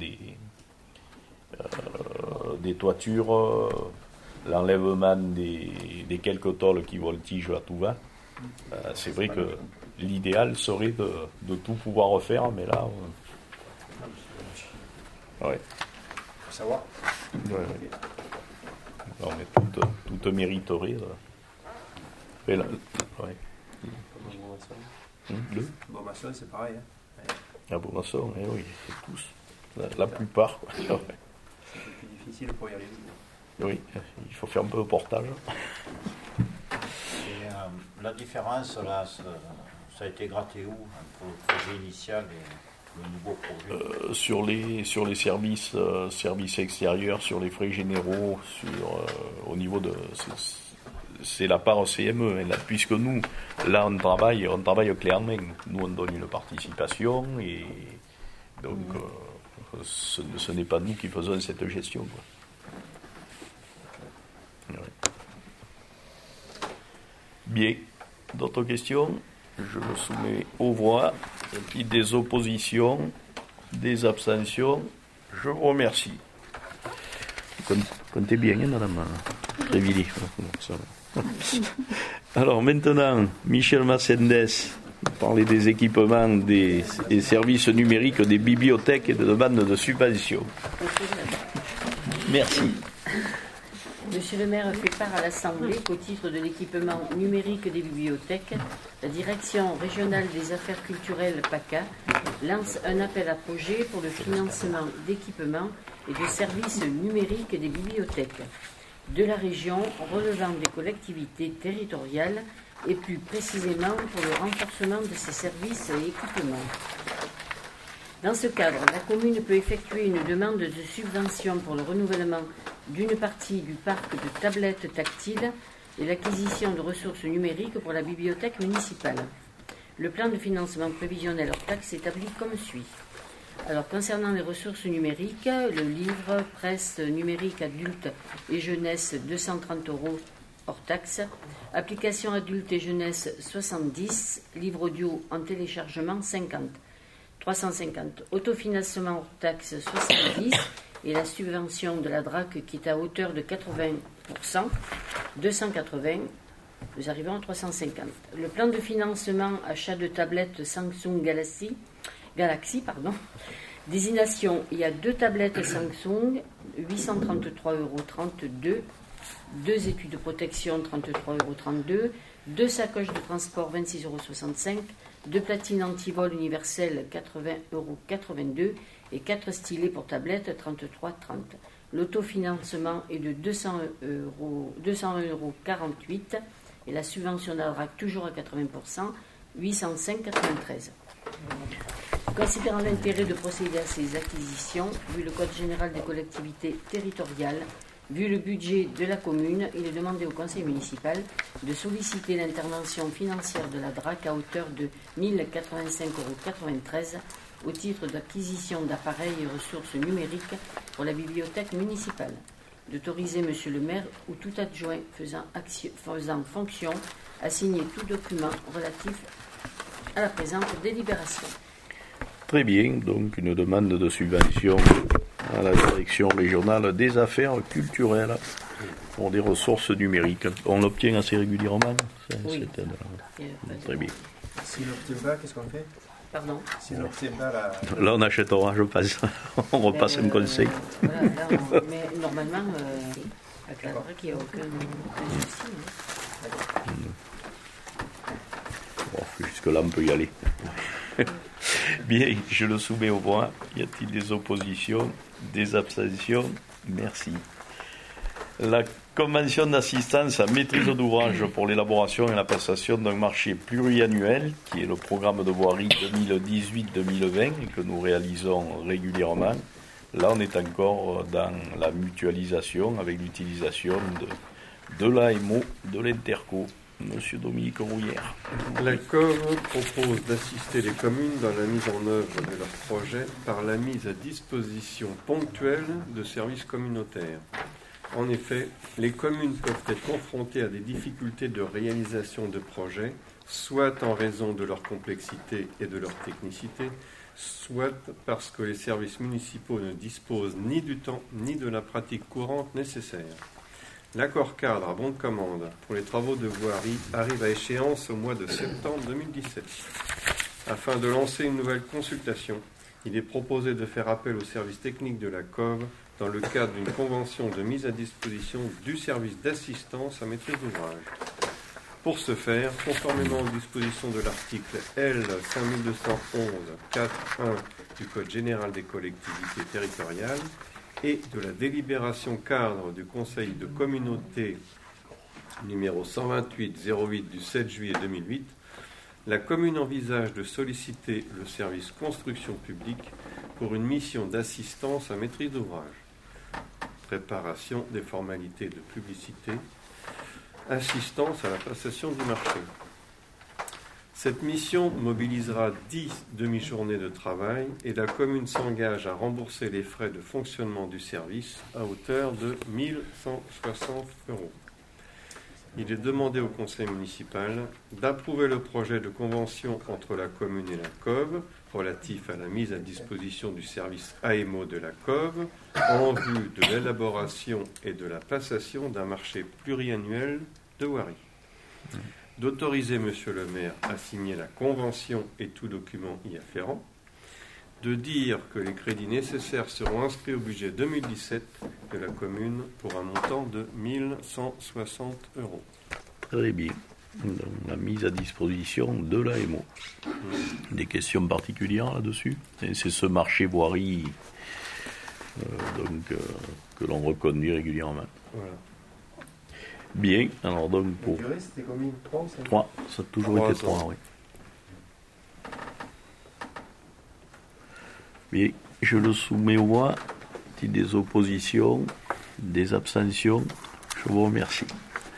des toitures, l'enlèvement des quelques tôles qui voltigent à tout va. C'est vrai que l'idéal serait de tout pouvoir refaire, mais là, ouais. Faut savoir. Ouais. Non, mais tout mériterait. Et là, ouais. Beaumasson, c'est pareil. Hein. À Beaumasson, oui, c'est tous. La plupart. Quoi. C'est un peu plus difficile pour y arriver. Oui, il faut faire un peu de portage. Et, la différence, là, ça a été gratté où entre le projet initial et le nouveau projet Sur les services extérieurs, sur les frais généraux, au niveau de... C'est la part CME, hein, là, puisque nous, là, on travaille clairement. Nous, on donne une participation et donc ce n'est pas nous qui faisons cette gestion. Quoi. Ouais. Bien. D'autres questions? Je le soumets aux voix. Y a-t-il des oppositions, des abstentions? Je vous remercie. Comptez bien, hein, madame Révilly. Alors maintenant, Michel Massendes parlait des équipements des services numériques des bibliothèques et de demande de subvention. Merci. Monsieur le maire fait part à l'Assemblée qu'au titre de l'équipement numérique des bibliothèques, la Direction régionale des affaires culturelles PACA lance un appel à projet pour le financement d'équipements et de services numériques des bibliothèques de la région relevant des collectivités territoriales et plus précisément pour le renforcement de ces services et équipements. Dans ce cadre, la commune peut effectuer une demande de subvention pour le renouvellement d'une partie du parc de tablettes tactiles et l'acquisition de ressources numériques pour la bibliothèque municipale. Le plan de financement prévisionnel hors taxe s'établit comme suit. Alors, concernant les ressources numériques, le livre, presse numérique adulte et jeunesse, 230 € hors taxe. Application adulte et jeunesse, 70. Livre audio en téléchargement, 50. 350. Autofinancement hors taxe, 70. Et la subvention de la DRAC qui est à hauteur de 80%, 280. Nous arrivons à 350. Le plan de financement achat de tablettes Samsung Galaxy, désignation, il y a 2 tablettes Samsung, 833,32 €, 2 études de protection, 33,32 €, 2 sacoches de transport, 26,65 €, 2 platines anti-vol universelles, 80,82 € et 4 stylets pour tablettes, 33,30 €. L'autofinancement est de 201,48 € et la subvention de la DRAC toujours à 80%, 805,93 €. Considérant l'intérêt de procéder à ces acquisitions, vu le Code général des collectivités territoriales, vu le budget de la commune, il est demandé au conseil municipal de solliciter l'intervention financière de la DRAC à hauteur de 1 085,93 € au titre d'acquisition d'appareils et ressources numériques pour la bibliothèque municipale. D'autoriser monsieur le maire ou tout adjoint faisant fonction à signer tout document relatif à la présente délibération. Très bien, donc une demande de subvention à la direction régionale des affaires culturelles pour des ressources numériques. On l'obtient assez régulièrement, oui. Très bien. Si on n'obtient pas, qu'est-ce qu'on fait? Pardon? Si on n'obtient pas Là, on achètera, je pense. On repasse un conseil. Voilà, mais normalement, avec la DRAC, il n'y a aucun souci. Bon, jusque-là, on peut y aller. Bien, je le soumets au voix. Y a-t-il des oppositions, des abstentions? Merci. La convention d'assistance à maîtrise d'ouvrage pour l'élaboration et la passation d'un marché pluriannuel, qui est le programme de voirie 2018-2020 et que nous réalisons régulièrement. Là, on est encore dans la mutualisation avec l'utilisation de l'AMO, de l'Interco. Monsieur Dominique Rouillère. La COV propose d'assister les communes dans la mise en œuvre de leurs projets par la mise à disposition ponctuelle de services communautaires. En effet, les communes peuvent être confrontées à des difficultés de réalisation de projets, soit en raison de leur complexité et de leur technicité, soit parce que les services municipaux ne disposent ni du temps ni de la pratique courante nécessaire. L'accord cadre à bon de commande pour les travaux de voirie arrive à échéance au mois de septembre 2017. Afin de lancer une nouvelle consultation, il est proposé de faire appel aux services techniques de la COV dans le cadre d'une convention de mise à disposition du service d'assistance à maîtrise d'ouvrage. Pour ce faire, conformément aux dispositions de l'article L. 5211-4.1 du Code général des collectivités territoriales et de la délibération cadre du Conseil de communauté numéro 128-08 du 7 juillet 2008, la commune envisage de solliciter le service construction publique pour une mission d'assistance à maîtrise d'ouvrage. Préparation des formalités de publicité, assistance à la passation du marché. Cette mission mobilisera 10 demi-journées de travail et la commune s'engage à rembourser les frais de fonctionnement du service à hauteur de 1 160 €. Il est demandé au conseil municipal d'approuver le projet de convention entre la commune et la COV relatif à la mise à disposition du service AMO de la COV en vue de l'élaboration et de la passation d'un marché pluriannuel de voirie. D'autoriser Monsieur le maire à signer la convention et tout document y afférent, de dire que les crédits nécessaires seront inscrits au budget 2017 de la commune pour un montant de 1 160 €. Très bien. Donc, la mise à disposition de l'AMO. Des questions particulières là-dessus? C'est ce marché voirie que l'on reconduit régulièrement. Voilà. Bien, alors donc pour... C'était combien? 3 ou 5? 3, ça a toujours été 3, oui. Bien, je le soumets au voix. Est-il des oppositions, des abstentions? Je vous remercie.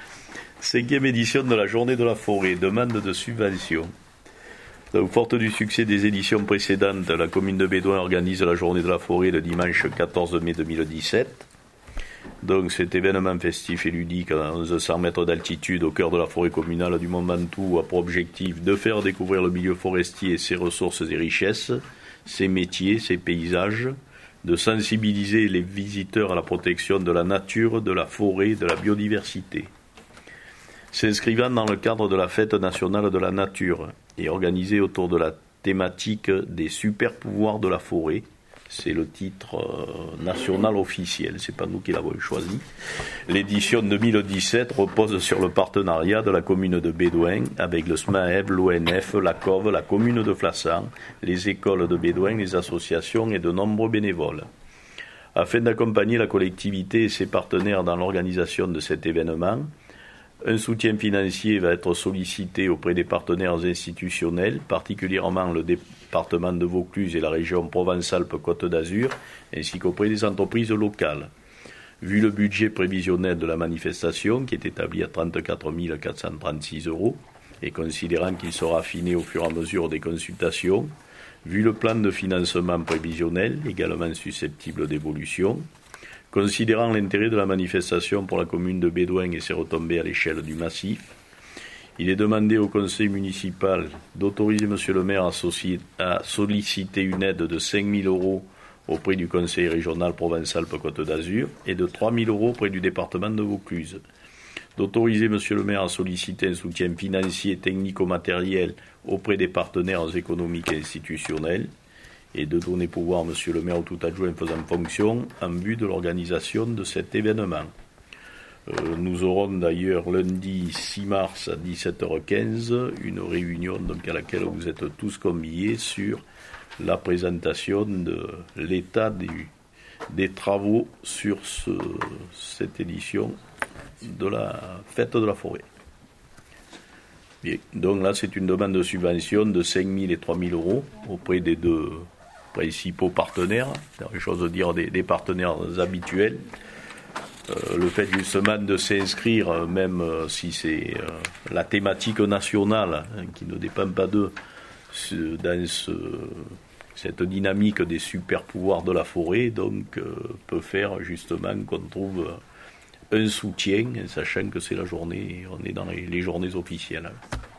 5e édition de la Journée de la Forêt, demande de subvention. Donc, forte du succès des éditions précédentes, la commune de Bédoin organise la Journée de la Forêt le dimanche 14 mai 2017. Donc cet événement festif et ludique à 1100 mètres d'altitude au cœur de la forêt communale du Mont Ventoux a pour objectif de faire découvrir le milieu forestier et ses ressources et richesses, ses métiers, ses paysages, de sensibiliser les visiteurs à la protection de la nature, de la forêt, de la biodiversité. S'inscrivant dans le cadre de la Fête nationale de la nature et organisée autour de la thématique des super pouvoirs de la forêt, c'est le titre national officiel, c'est pas nous qui l'avons choisi. L'édition 2017 repose sur le partenariat de la commune de Bédoin avec le SMAEB, l'ONF, la COV, la commune de Flassan, les écoles de Bédoin, les associations et de nombreux bénévoles. Afin d'accompagner la collectivité et ses partenaires dans l'organisation de cet événement, un soutien financier va être sollicité auprès des partenaires institutionnels, particulièrement le département de Vaucluse et la région Provence-Alpes-Côte d'Azur, ainsi qu'auprès des entreprises locales. Vu le budget prévisionnel de la manifestation, qui est établi à 34 436 €, et considérant qu'il sera affiné au fur et à mesure des consultations, vu le plan de financement prévisionnel, également susceptible d'évolution, considérant l'intérêt de la manifestation pour la commune de Bédoin et ses retombées à l'échelle du massif, il est demandé au conseil municipal d'autoriser Monsieur le maire à solliciter une aide de 5 000 € auprès du conseil régional Provence-Alpes-Côte d'Azur et de 3 000 € auprès du département de Vaucluse. D'autoriser Monsieur le maire à solliciter un soutien financier, technico-matériel auprès des partenaires économiques et institutionnels, et de donner pouvoir à Monsieur le maire ou tout adjoint faisant fonction en vue de l'organisation de cet événement. Nous aurons d'ailleurs lundi 6 mars à 17h15 une réunion donc à laquelle vous êtes tous conviés sur la présentation de l'état des travaux sur cette édition de la fête de la forêt. Bien, donc là c'est une demande de subvention de 5 000 et 3 000 € auprès des deux principaux partenaires, c'est la chose de dire des partenaires habituels. le fait justement de s'inscrire, même si c'est la thématique nationale, qui ne dépend pas d'eux, dans cette dynamique des super pouvoirs de la forêt, donc peut faire justement qu'on trouve un soutien, sachant que c'est la journée, on est dans les journées officielles.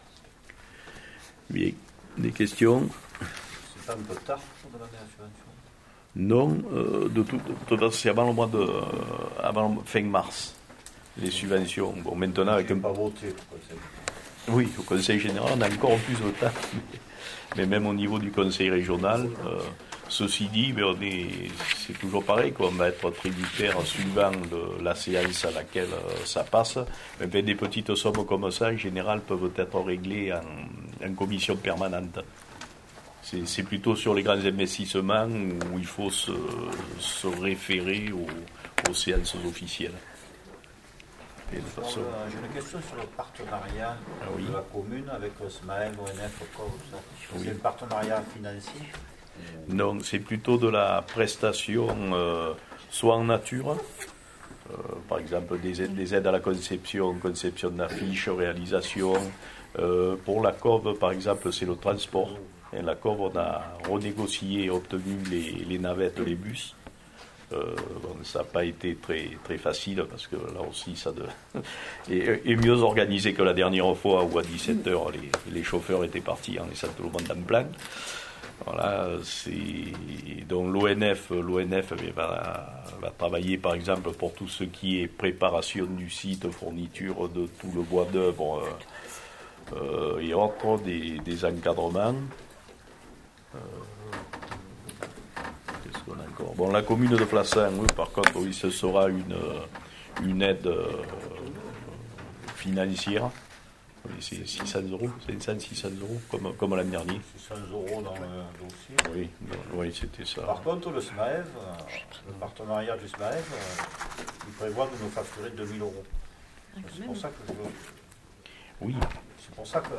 Bien, des questions? C'est pas un peu tard pour demander la subvention? Non, de toute façon, c'est avant le mois avant fin mars, les subventions. Bon, maintenant avec un... pas voté au conseil. Oui, au conseil général, on a encore plus de temps. Mais même au niveau du conseil régional, ceci dit, c'est toujours pareil, on va être tributaire suivant la séance à laquelle ça passe. Mais des petites sommes comme ça, en général, peuvent être réglées en commission permanente. C'est plutôt sur les grands investissements où il faut se référer aux séances officielles. J'ai une question sur le partenariat de la commune avec SMAEL, ONF, tout ça. C'est un partenariat financier? Non, c'est plutôt de la prestation, soit en nature, par exemple des aides à la conception d'affiches, réalisation. Pour la COV, par exemple, c'est le transport. Et la COV, on a renégocié et obtenu les navettes, les bus. Ça n'a pas été très, très facile parce que là aussi ça est mieux organisé que la dernière fois où à 17h les chauffeurs étaient partis en laissant tout le monde en plan. Voilà, donc l'ONF va travailler par exemple pour tout ce qui est préparation du site, fourniture de tout le bois d'œuvre et autres, des encadrements. Qu'est-ce qu'on a encore? Bon, la commune de Plassans, oui, par contre, oui, ce sera une aide financière. Oui, c'est 600 €, 600 € comme l'année dernière. 600 € dans le dossier. Oui, c'était ça. Par contre, le SMAEV, le partenariat du SMAEV, il prévoit de nous facturer 2 000 €. C'est pour ça que je veux. Oui. C'est pour ça que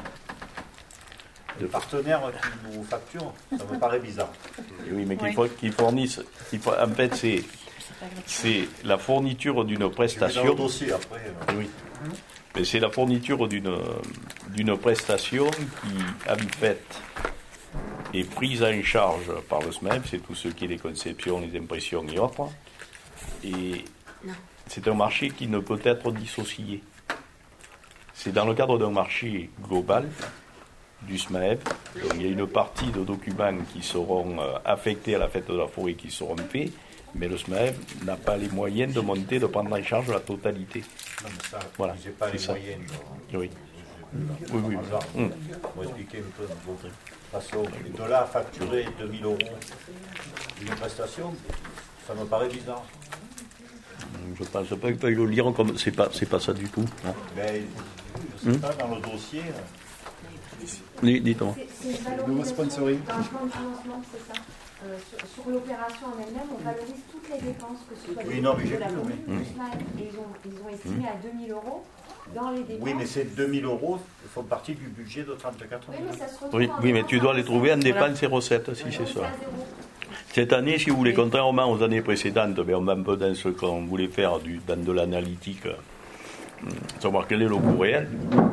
les partenaires qui nous facturent, ça me paraît bizarre. Oui, mais qu'ils fournissent. En fait, c'est la fourniture d'une prestation. Dans le dossier après. Oui. Mais c'est la fourniture d'une prestation qui, en fait, est prise en charge par le SMAEV, c'est tout ce qui est les conceptions, les impressions et autres. Et c'est un marché qui ne peut être dissocié. C'est dans le cadre d'un marché global du SMAEV. Donc, il y a une partie de documents qui seront affectés à la fête de la forêt qui seront faits, mais le SMAEV n'a pas les moyens de monter, de prendre en charge la totalité. Non, mais ça, voilà, j'ai pas les moyens. Oui. Oui. Pour expliquer un peu votre façon. Et de là à facturer 2 000 € d'une prestation, ça me paraît bizarre. Je ne pense pas que le lire comme c'est pas ça du tout. Hein. Mais je ne sais pas, dans le dossier. Dis-toi. C'est une valorisation dans le plan de financement, c'est ça. Sur l'opération en elle-même, on valorise toutes les dépenses, que ce soit des dépenses de la commune, du SMAEV, et ils ont estimé à 2 000 € dans les dépenses. Oui, mais ces 2 000 € font partie du budget de 34 000. Oui, mais tu dois les trouver en dépenses et recettes, si c'est ça. Cette année, si vous voulez, contrairement aux années précédentes, on va un peu dans ce qu'on voulait faire dans de l'analytique, savoir quel est le coût réel.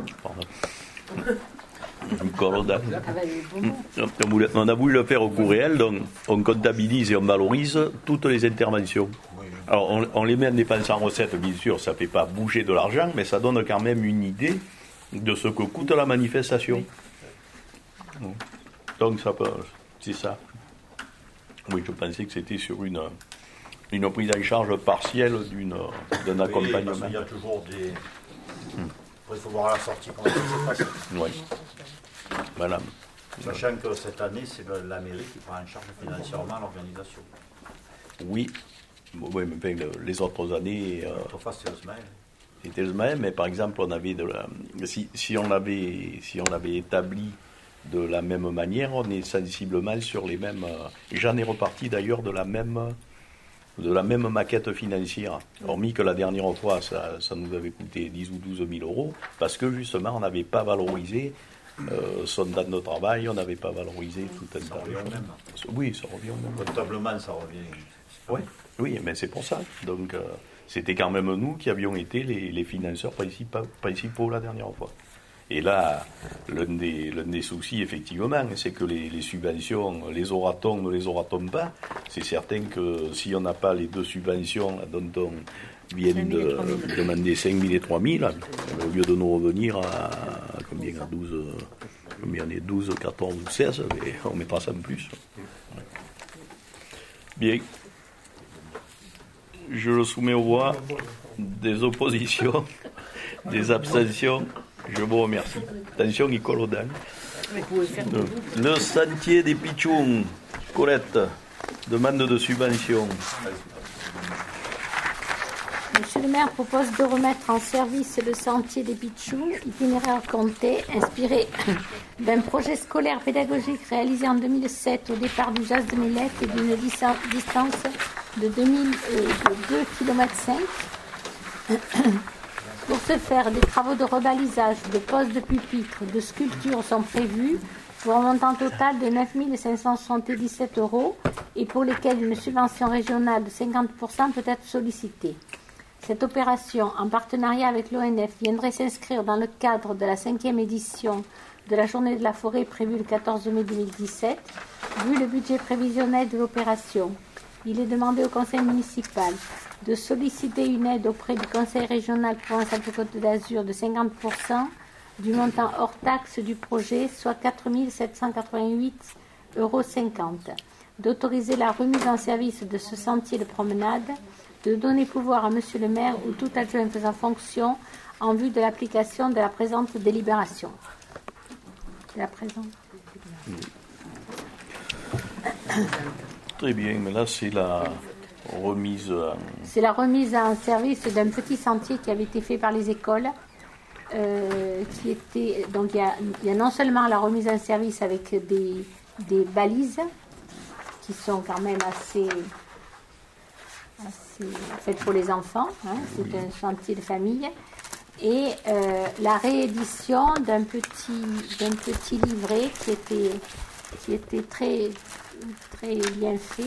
On a voulu le faire au coût réel, donc on comptabilise et on valorise toutes les interventions. Alors on les met en dépenses en recettes, bien sûr, ça ne fait pas bouger de l'argent, mais ça donne quand même une idée de ce que coûte la manifestation. Donc c'est ça. Oui, je pensais que c'était sur une prise en charge partielle d'un accompagnement. Parce qu'il y a toujours des... Il faut voir à la sortie comment ça se passe. Oui. Voilà. Sachant que cette année, c'est la mairie qui prend en charge financièrement l'organisation. Oui. Oui, mais les autres années... Autrefois, c'était le SMAEV. C'était le SMAEV, mais par exemple, on avait si on l'avait établi de la même manière, on est sensiblement sur les mêmes... J'en ai reparti d'ailleurs de la même maquette financière, hormis que la dernière fois, ça nous avait coûté 10 ou 12 000 €, parce que justement, on n'avait pas valorisé son date de travail, on n'avait pas valorisé tout un tas de choses. Oui, ça revient au même. Comptablement, ça revient. Oui, mais c'est pour ça. Donc, c'était quand même nous qui avions été les financeurs principaux la dernière fois. Et là, l'un des soucis, effectivement, c'est que les subventions, les aura-t-on, ne les aura-t-on pas? C'est certain que si on n'a pas les 2 subventions dont on vient de demander 5 000 et 3 000, au lieu de nous revenir à combien, à 12, combien on est 12, 14 ou 16, mais on mettra ça en plus. Bien. Je le soumets au voix. Des oppositions, des abstentions. Je vous remercie. Attention, il colle aux dents. Le sentier des Pichoun, Colette, demande de subvention. Monsieur le maire propose de remettre en service le sentier des Pichoun, itinéraire compté, inspiré d'un projet scolaire pédagogique réalisé en 2007 au départ du Jas de Mélette et d'une distance de 2 km. Pour ce faire, des travaux de rebalisage, de pose de pupitres, de sculptures sont prévus pour un montant total de 9 577 € et pour lesquels une subvention régionale de 50% peut être sollicitée. Cette opération, en partenariat avec l'ONF, viendrait s'inscrire dans le cadre de la 5e édition de la Journée de la forêt prévue le 14 mai 2017. Vu le budget prévisionnel de l'opération, il est demandé au conseil municipal de solliciter une aide auprès du conseil régional Provence-Alpes-Côte d'Azur de 50% du montant hors taxe du projet, soit 4 788,50 €, d'autoriser la remise en service de ce sentier de promenade, de donner pouvoir à monsieur le maire ou tout adjoint faisant fonction en vue de l'application de la présente délibération. Très bien, mais là c'est la remise en... C'est la remise en service d'un petit sentier qui avait été fait par les écoles. Donc il y a non seulement la remise en service avec des balises qui sont quand même assez faites pour les enfants, hein, c'est un chantier de famille, et la réédition d'un petit livret qui était très très bien fait,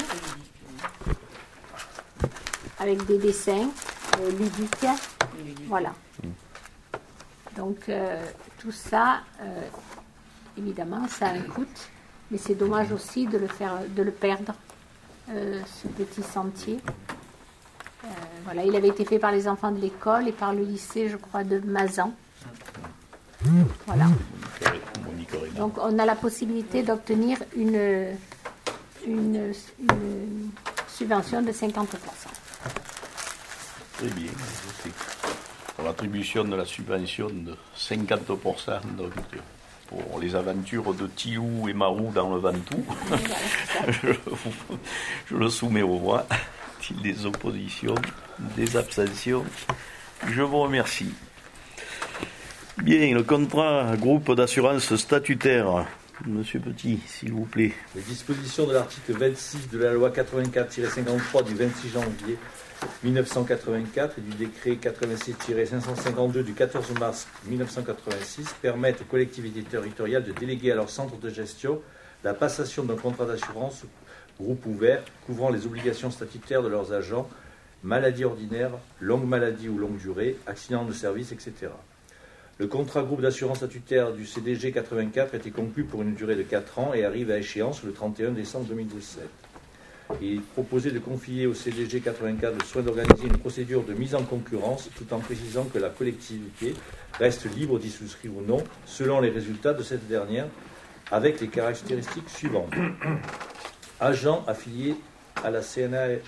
avec des dessins ludiques, voilà. Donc tout ça, évidemment, ça a un coût, mais c'est dommage aussi de le perdre, ce petit sentier. Voilà, il avait été fait par les enfants de l'école et par le lycée, je crois, de Mazan. Voilà. Donc on a la possibilité d'obtenir une subvention de 50%. Très bien. Pour l'attribution de la subvention de 50%, donc, pour les aventures de Tiou et Marou dans le Ventoux, je le soumets au voix. A-t-il des oppositions, des abstentions? Je vous remercie. Bien, le contrat groupe d'assurance statutaire. Monsieur Petit, s'il vous plaît. Les dispositions de l'article 26 de la loi 84-53 du 26 janvier 1984 et du décret 86-552 du 14 mars 1986 permettent aux collectivités territoriales de déléguer à leur centre de gestion la passation d'un contrat d'assurance groupe ouvert couvrant les obligations statutaires de leurs agents, maladie ordinaire, longue maladie ou longue durée, accident de service, etc. Le contrat groupe d'assurance statutaire du CDG 84 a été conclu pour une durée de 4 ans et arrive à échéance le 31 décembre 2017. Il est proposé de confier au CDG 84 le soin d'organiser une procédure de mise en concurrence tout en précisant que la collectivité reste libre d'y souscrire ou non selon les résultats de cette dernière avec les caractéristiques suivantes. Agent affilié à la CNRACL,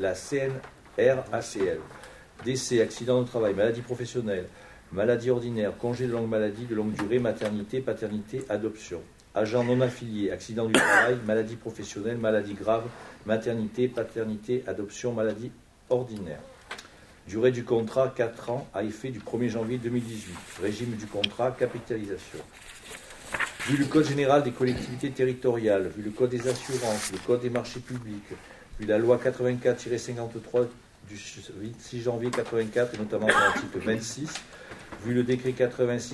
décès, accident de travail, maladie professionnelle, maladie ordinaire, congé de longue maladie, de longue durée, maternité, paternité, adoption. Agent non affilié, accident du travail, maladie professionnelle, maladie grave, maternité, paternité, adoption, maladie ordinaire. Durée du contrat, 4 ans, à effet du 1er janvier 2018. Régime du contrat, capitalisation. Vu le Code général des collectivités territoriales, vu le Code des assurances, le Code des marchés publics, vu la loi 84-53 du 6 janvier 84, et notamment l'article 26, vu le décret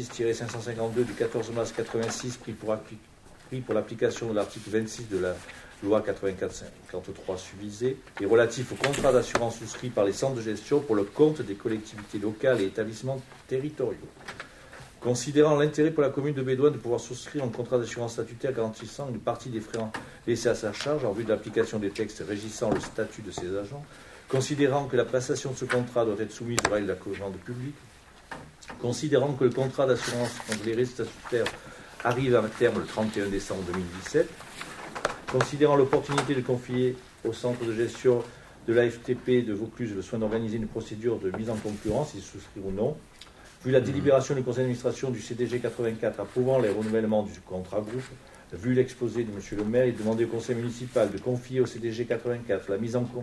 86-552 du 14 mars 86 pris pour l'application de l'article 26 de la loi 84-53 subvisée, et relatif au contrat d'assurance souscrit par les centres de gestion pour le compte des collectivités locales et établissements territoriaux. Considérant l'intérêt pour la commune de Bédoin de pouvoir souscrire un contrat d'assurance statutaire garantissant une partie des frais laissés à sa charge en vue de l'application des textes régissant le statut de ses agents, considérant que la passation de ce contrat doit être soumise aux règles de la commande publique, considérant que le contrat d'assurance contre les risques statutaires arrive à terme le 31 décembre 2017, considérant l'opportunité de confier au centre de gestion de l'AFTP de Vaucluse le soin d'organiser une procédure de mise en concurrence, s'il souscrit ou non, vu la délibération du conseil d'administration du CDG 84 approuvant les renouvellements du contrat groupe, vu l'exposé de M. le maire, il demandait au conseil municipal de confier au CDG 84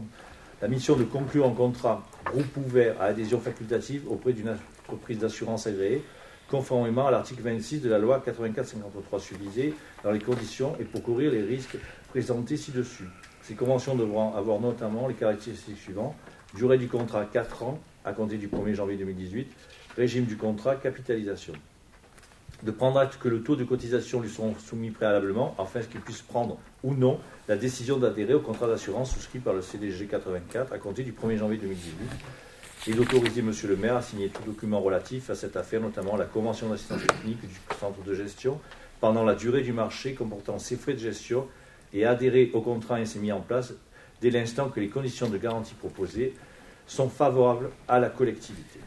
la mission de conclure un contrat groupe ouvert à adhésion facultative auprès d'une entreprise d'assurance agréée, conformément à l'article 26 de la loi 84-53 subvisée, dans les conditions et pour couvrir les risques présentés ci-dessus. Ces conventions devront avoir notamment les caractéristiques suivantes: durée du contrat 4 ans à compter du 1er janvier 2018, régime du contrat, capitalisation. De prendre acte que le taux de cotisation lui sont soumis préalablement, afin qu'il puisse prendre ou non la décision d'adhérer au contrat d'assurance souscrit par le CDG 84 à compter du 1er janvier 2018, et d'autoriser M. le maire à signer tout document relatif à cette affaire, notamment la convention d'assistance technique du centre de gestion, pendant la durée du marché comportant ses frais de gestion, et adhérer au contrat ainsi mis en place dès l'instant que les conditions de garantie proposées sont favorables à la collectivité.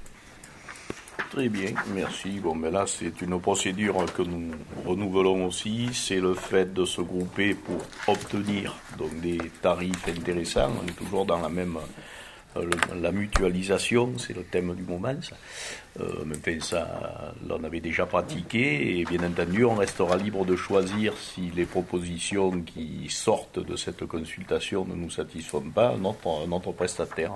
Très bien, merci. Bon, mais là, c'est une procédure que nous renouvelons aussi. C'est le fait de se grouper pour obtenir donc des tarifs intéressants. On est toujours dans la même... la mutualisation, c'est le thème du moment, ça. Mais enfin, ça, on avait déjà pratiqué, et bien entendu, on restera libre de choisir si les propositions qui sortent de cette consultation ne nous satisfont pas notre prestataire.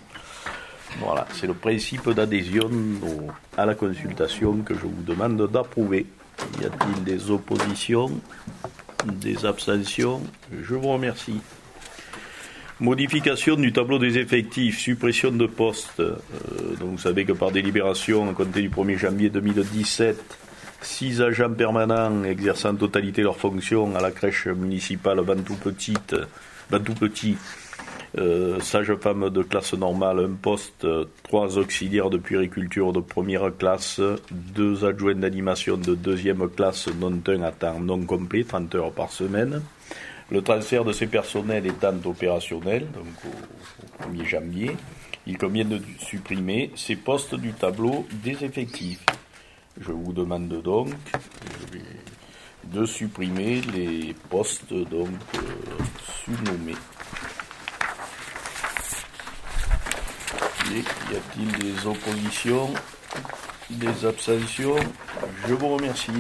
Voilà, c'est le principe d'adhésion à la consultation que je vous demande d'approuver. Y a-t-il des oppositions, des abstentions? Je vous remercie. Modification du tableau des effectifs, suppression de postes. Donc vous savez que par délibération, à compter du 1er janvier 2017, 6 agents permanents exerçant en totalité leurs fonctions à la crèche municipale Ventoux-Petit, sage-femme de classe normale, un poste, 3 auxiliaires de puériculture de première classe, 2 adjoints d'animation de deuxième classe, dont un à temps non complet, 30 heures par semaine. Le transfert de ces personnels étant opérationnel, donc au 1er janvier, il convient de supprimer ces postes du tableau des effectifs. Je vous demande donc de supprimer les postes donc sous-nommés. Y a-t-il des oppositions, des abstentions? Je vous remercie.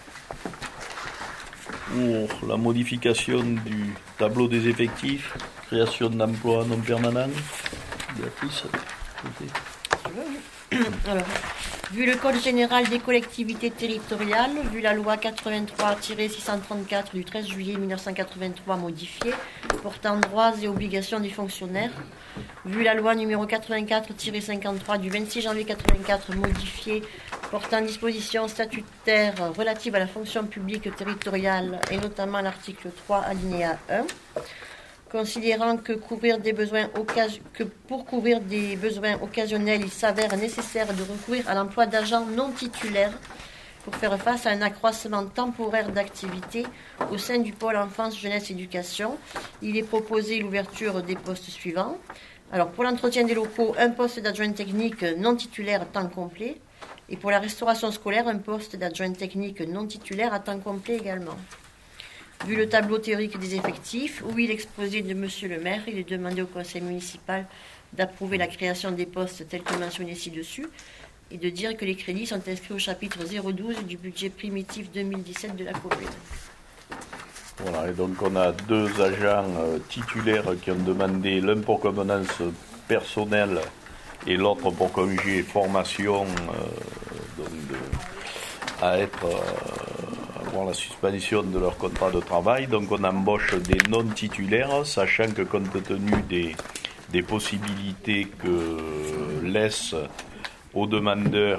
Pour la modification du tableau des effectifs, création d'emplois non permanents, Béatrice. Alors, vu le Code général des collectivités territoriales, vu la loi 83-634 du 13 juillet 1983 modifiée, portant droits et obligations des fonctionnaires, vu la loi numéro 84-53 du 26 janvier 1984 modifiée, portant dispositions statutaires relatives à la fonction publique territoriale et notamment l'article 3 alinéa 1, considérant que pour couvrir des besoins occasionnels, il s'avère nécessaire de recourir à l'emploi d'agents non titulaires pour faire face à un accroissement temporaire d'activité au sein du pôle enfance, jeunesse, éducation. Il est proposé l'ouverture des postes suivants. Alors, pour l'entretien des locaux, un poste d'adjoint technique non titulaire à temps complet. Et pour la restauration scolaire, un poste d'adjoint technique non titulaire à temps complet également. Vu le tableau théorique des effectifs, oui, l'exposé de M. le maire, il est demandé au conseil municipal d'approuver la création des postes tels que mentionnés ci-dessus et de dire que les crédits sont inscrits au chapitre 012 du budget primitif 2017 de la commune. Voilà, et donc on a 2 agents titulaires qui ont demandé l'un pour convenance personnelle et l'autre pour congé formation à avoir la suspension de leur contrat de travail. Donc on embauche des non-titulaires, sachant que compte tenu des possibilités que laisse aux demandeurs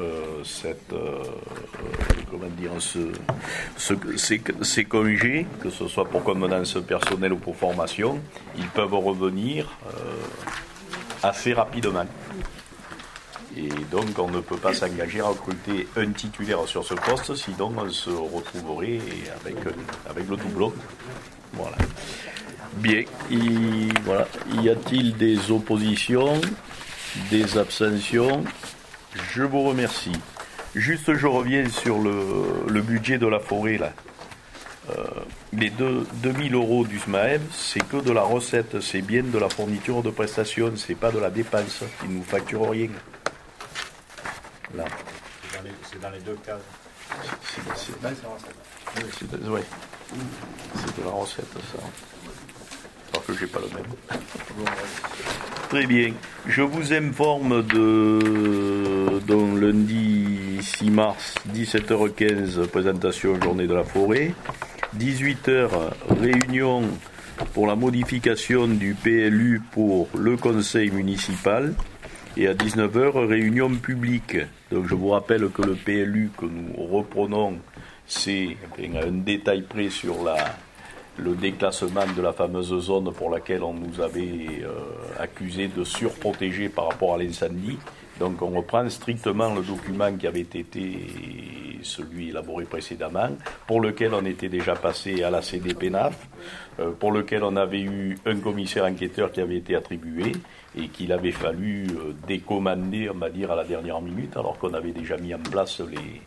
ces congés, que ce soit pour convenance personnelle ou pour formation, ils peuvent revenir assez rapidement. Et donc on ne peut pas s'engager à recruter un titulaire sur ce poste, sinon on se retrouverait avec le doublon. Voilà. Bien. Y a-t-il des oppositions, des abstentions? Je vous remercie. Juste, je reviens sur le budget de la forêt, là. Les 2000 € du SMAEB, c'est que de la recette, c'est bien de la fourniture de prestations, c'est pas de la dépense. Ils ne nous facturent rien. Là. C'est dans les deux cas. C'est de la recette, ça. Alors que j'ai pas le même. Très bien. Je vous informe donc lundi 6 mars, 17h15, présentation journée de la forêt. 18h, réunion pour la modification du PLU pour le conseil municipal. Et à 19h, réunion publique. Donc je vous rappelle que le PLU que nous reprenons, c'est un détail près sur le déclassement de la fameuse zone pour laquelle on nous avait accusé de surprotéger par rapport à l'incendie. Donc on reprend strictement le document qui avait été celui élaboré précédemment, pour lequel on était déjà passé à la CDPNAF, pour lequel on avait eu un commissaire enquêteur qui avait été attribué et qu'il avait fallu décommander, on va dire, à la dernière minute, alors qu'on avait déjà mis en place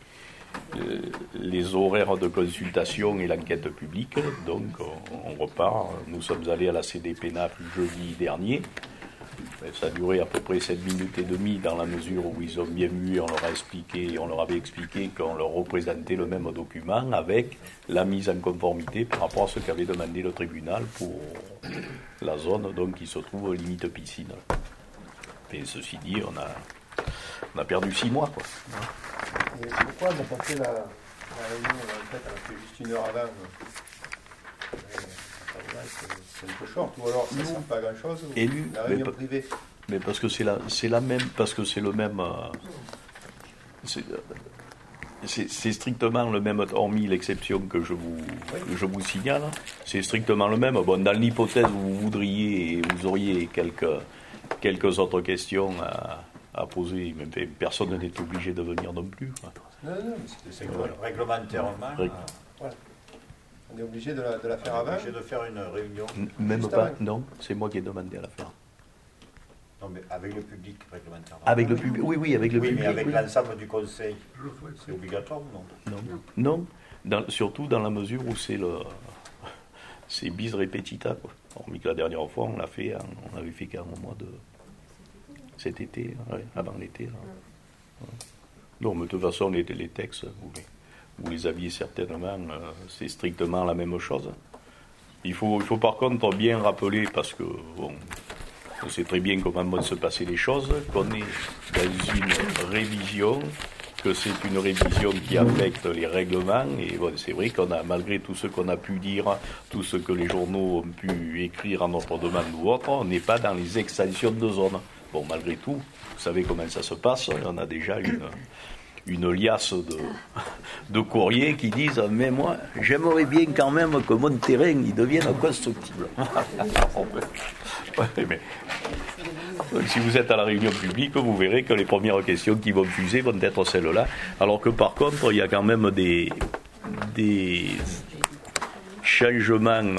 les horaires de consultation et l'enquête publique. Donc on repart. Nous sommes allés à la CDPNAF jeudi dernier. Ça a duré à peu près 7 minutes et demie, dans la mesure où ils ont bien vu, on leur avait expliqué qu'on leur représentait le même document avec la mise en conformité par rapport à ce qu'avait demandé le tribunal pour la zone donc, qui se trouve limite piscine. Et ceci dit, on a perdu 6 mois. Quoi. Et pourquoi on n'a pas fait la réunion, en fait, elle a fait juste une heure avant c'est un peu short, ou alors ça ne sert pas à grand chose, ou la réunion privée. Mais parce que c'est la même, parce que c'est le même, c'est strictement le même, hormis l'exception que je vous signale, c'est strictement le même. Bon, dans l'hypothèse où vous voudriez et vous auriez quelques autres questions à poser, même personne n'est obligé de venir non plus. Quoi. Non, c'est réglementairement. Voilà. On est obligé de la faire avant. Obligé de faire une réunion. Même pas, avant. Non, c'est moi qui ai demandé à la faire. Non, mais avec le public réglementairement. Avec le public, oui, avec le public. Mais avec l'ensemble du conseil, c'est obligatoire ou non? Non, surtout dans la mesure où c'est bis repetita, quoi. Hormis que la dernière fois, on avait fait qu'un mois de cet été, avant l'été. Non, mais de toute façon, les textes, vous les aviez certainement, c'est strictement la même chose. Il faut par contre bien rappeler, parce que on sait très bien comment vont se passer les choses, qu'on est dans une révision, que c'est une révision qui affecte les règlements, et c'est vrai qu'on a, malgré tout ce qu'on a pu dire, tout ce que les journaux ont pu écrire en notre demande ou autre, on n'est pas dans les extensions de zone. Bon, malgré tout, vous savez comment ça se passe, on a déjà une liasse de courriers qui disent « Mais moi, j'aimerais bien quand même que mon terrain il devienne constructible. » mais, donc, si vous êtes à la réunion publique, vous verrez que les premières questions qui vont fuser vont être celles-là, alors que par contre, il y a quand même des changements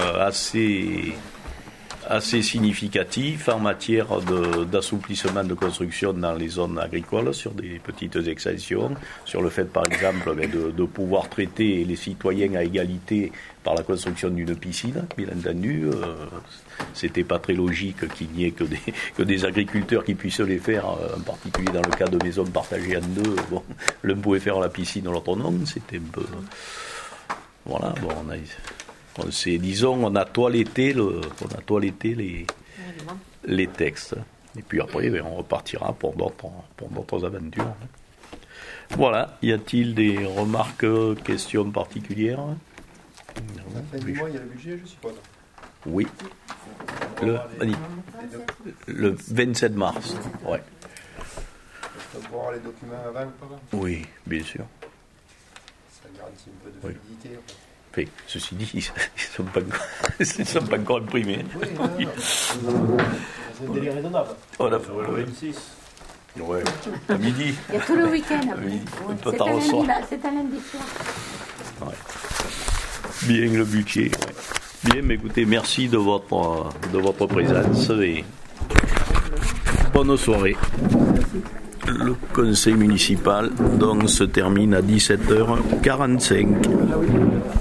assez significatif en matière d'assouplissement de construction dans les zones agricoles, sur des petites extensions, sur le fait par exemple de pouvoir traiter les citoyens à égalité par la construction d'une piscine, bien entendu. C'était pas très logique qu'il n'y ait que des agriculteurs qui puissent les faire, en particulier dans le cas de maisons partagées en deux. Bon, l'un pouvait faire la piscine, l'autre non, c'était un peu... Voilà, bon, on a toiletté les textes. Et puis après, on repartira pour d'autres aventures. Voilà. Y a-t-il des remarques, questions particulières? La fin du mois, il y a le budget, je suppose. Oui. Le 27 mars. Ouais. On peut voir les documents avant ou pas? Oui, bien sûr. Ça garantit un peu de validité. Enfin, ceci dit, ils ne sont pas encore imprimés. Oui, c'est un délai raisonnable. On a le 26. Ouais, à midi. Il y a tout le week-end. C'est un lundi soir. Ouais. Bien le budget. Ouais. Bien, mais écoutez, merci de votre présence et bonne soirée. Le conseil municipal donc se termine à 17h45.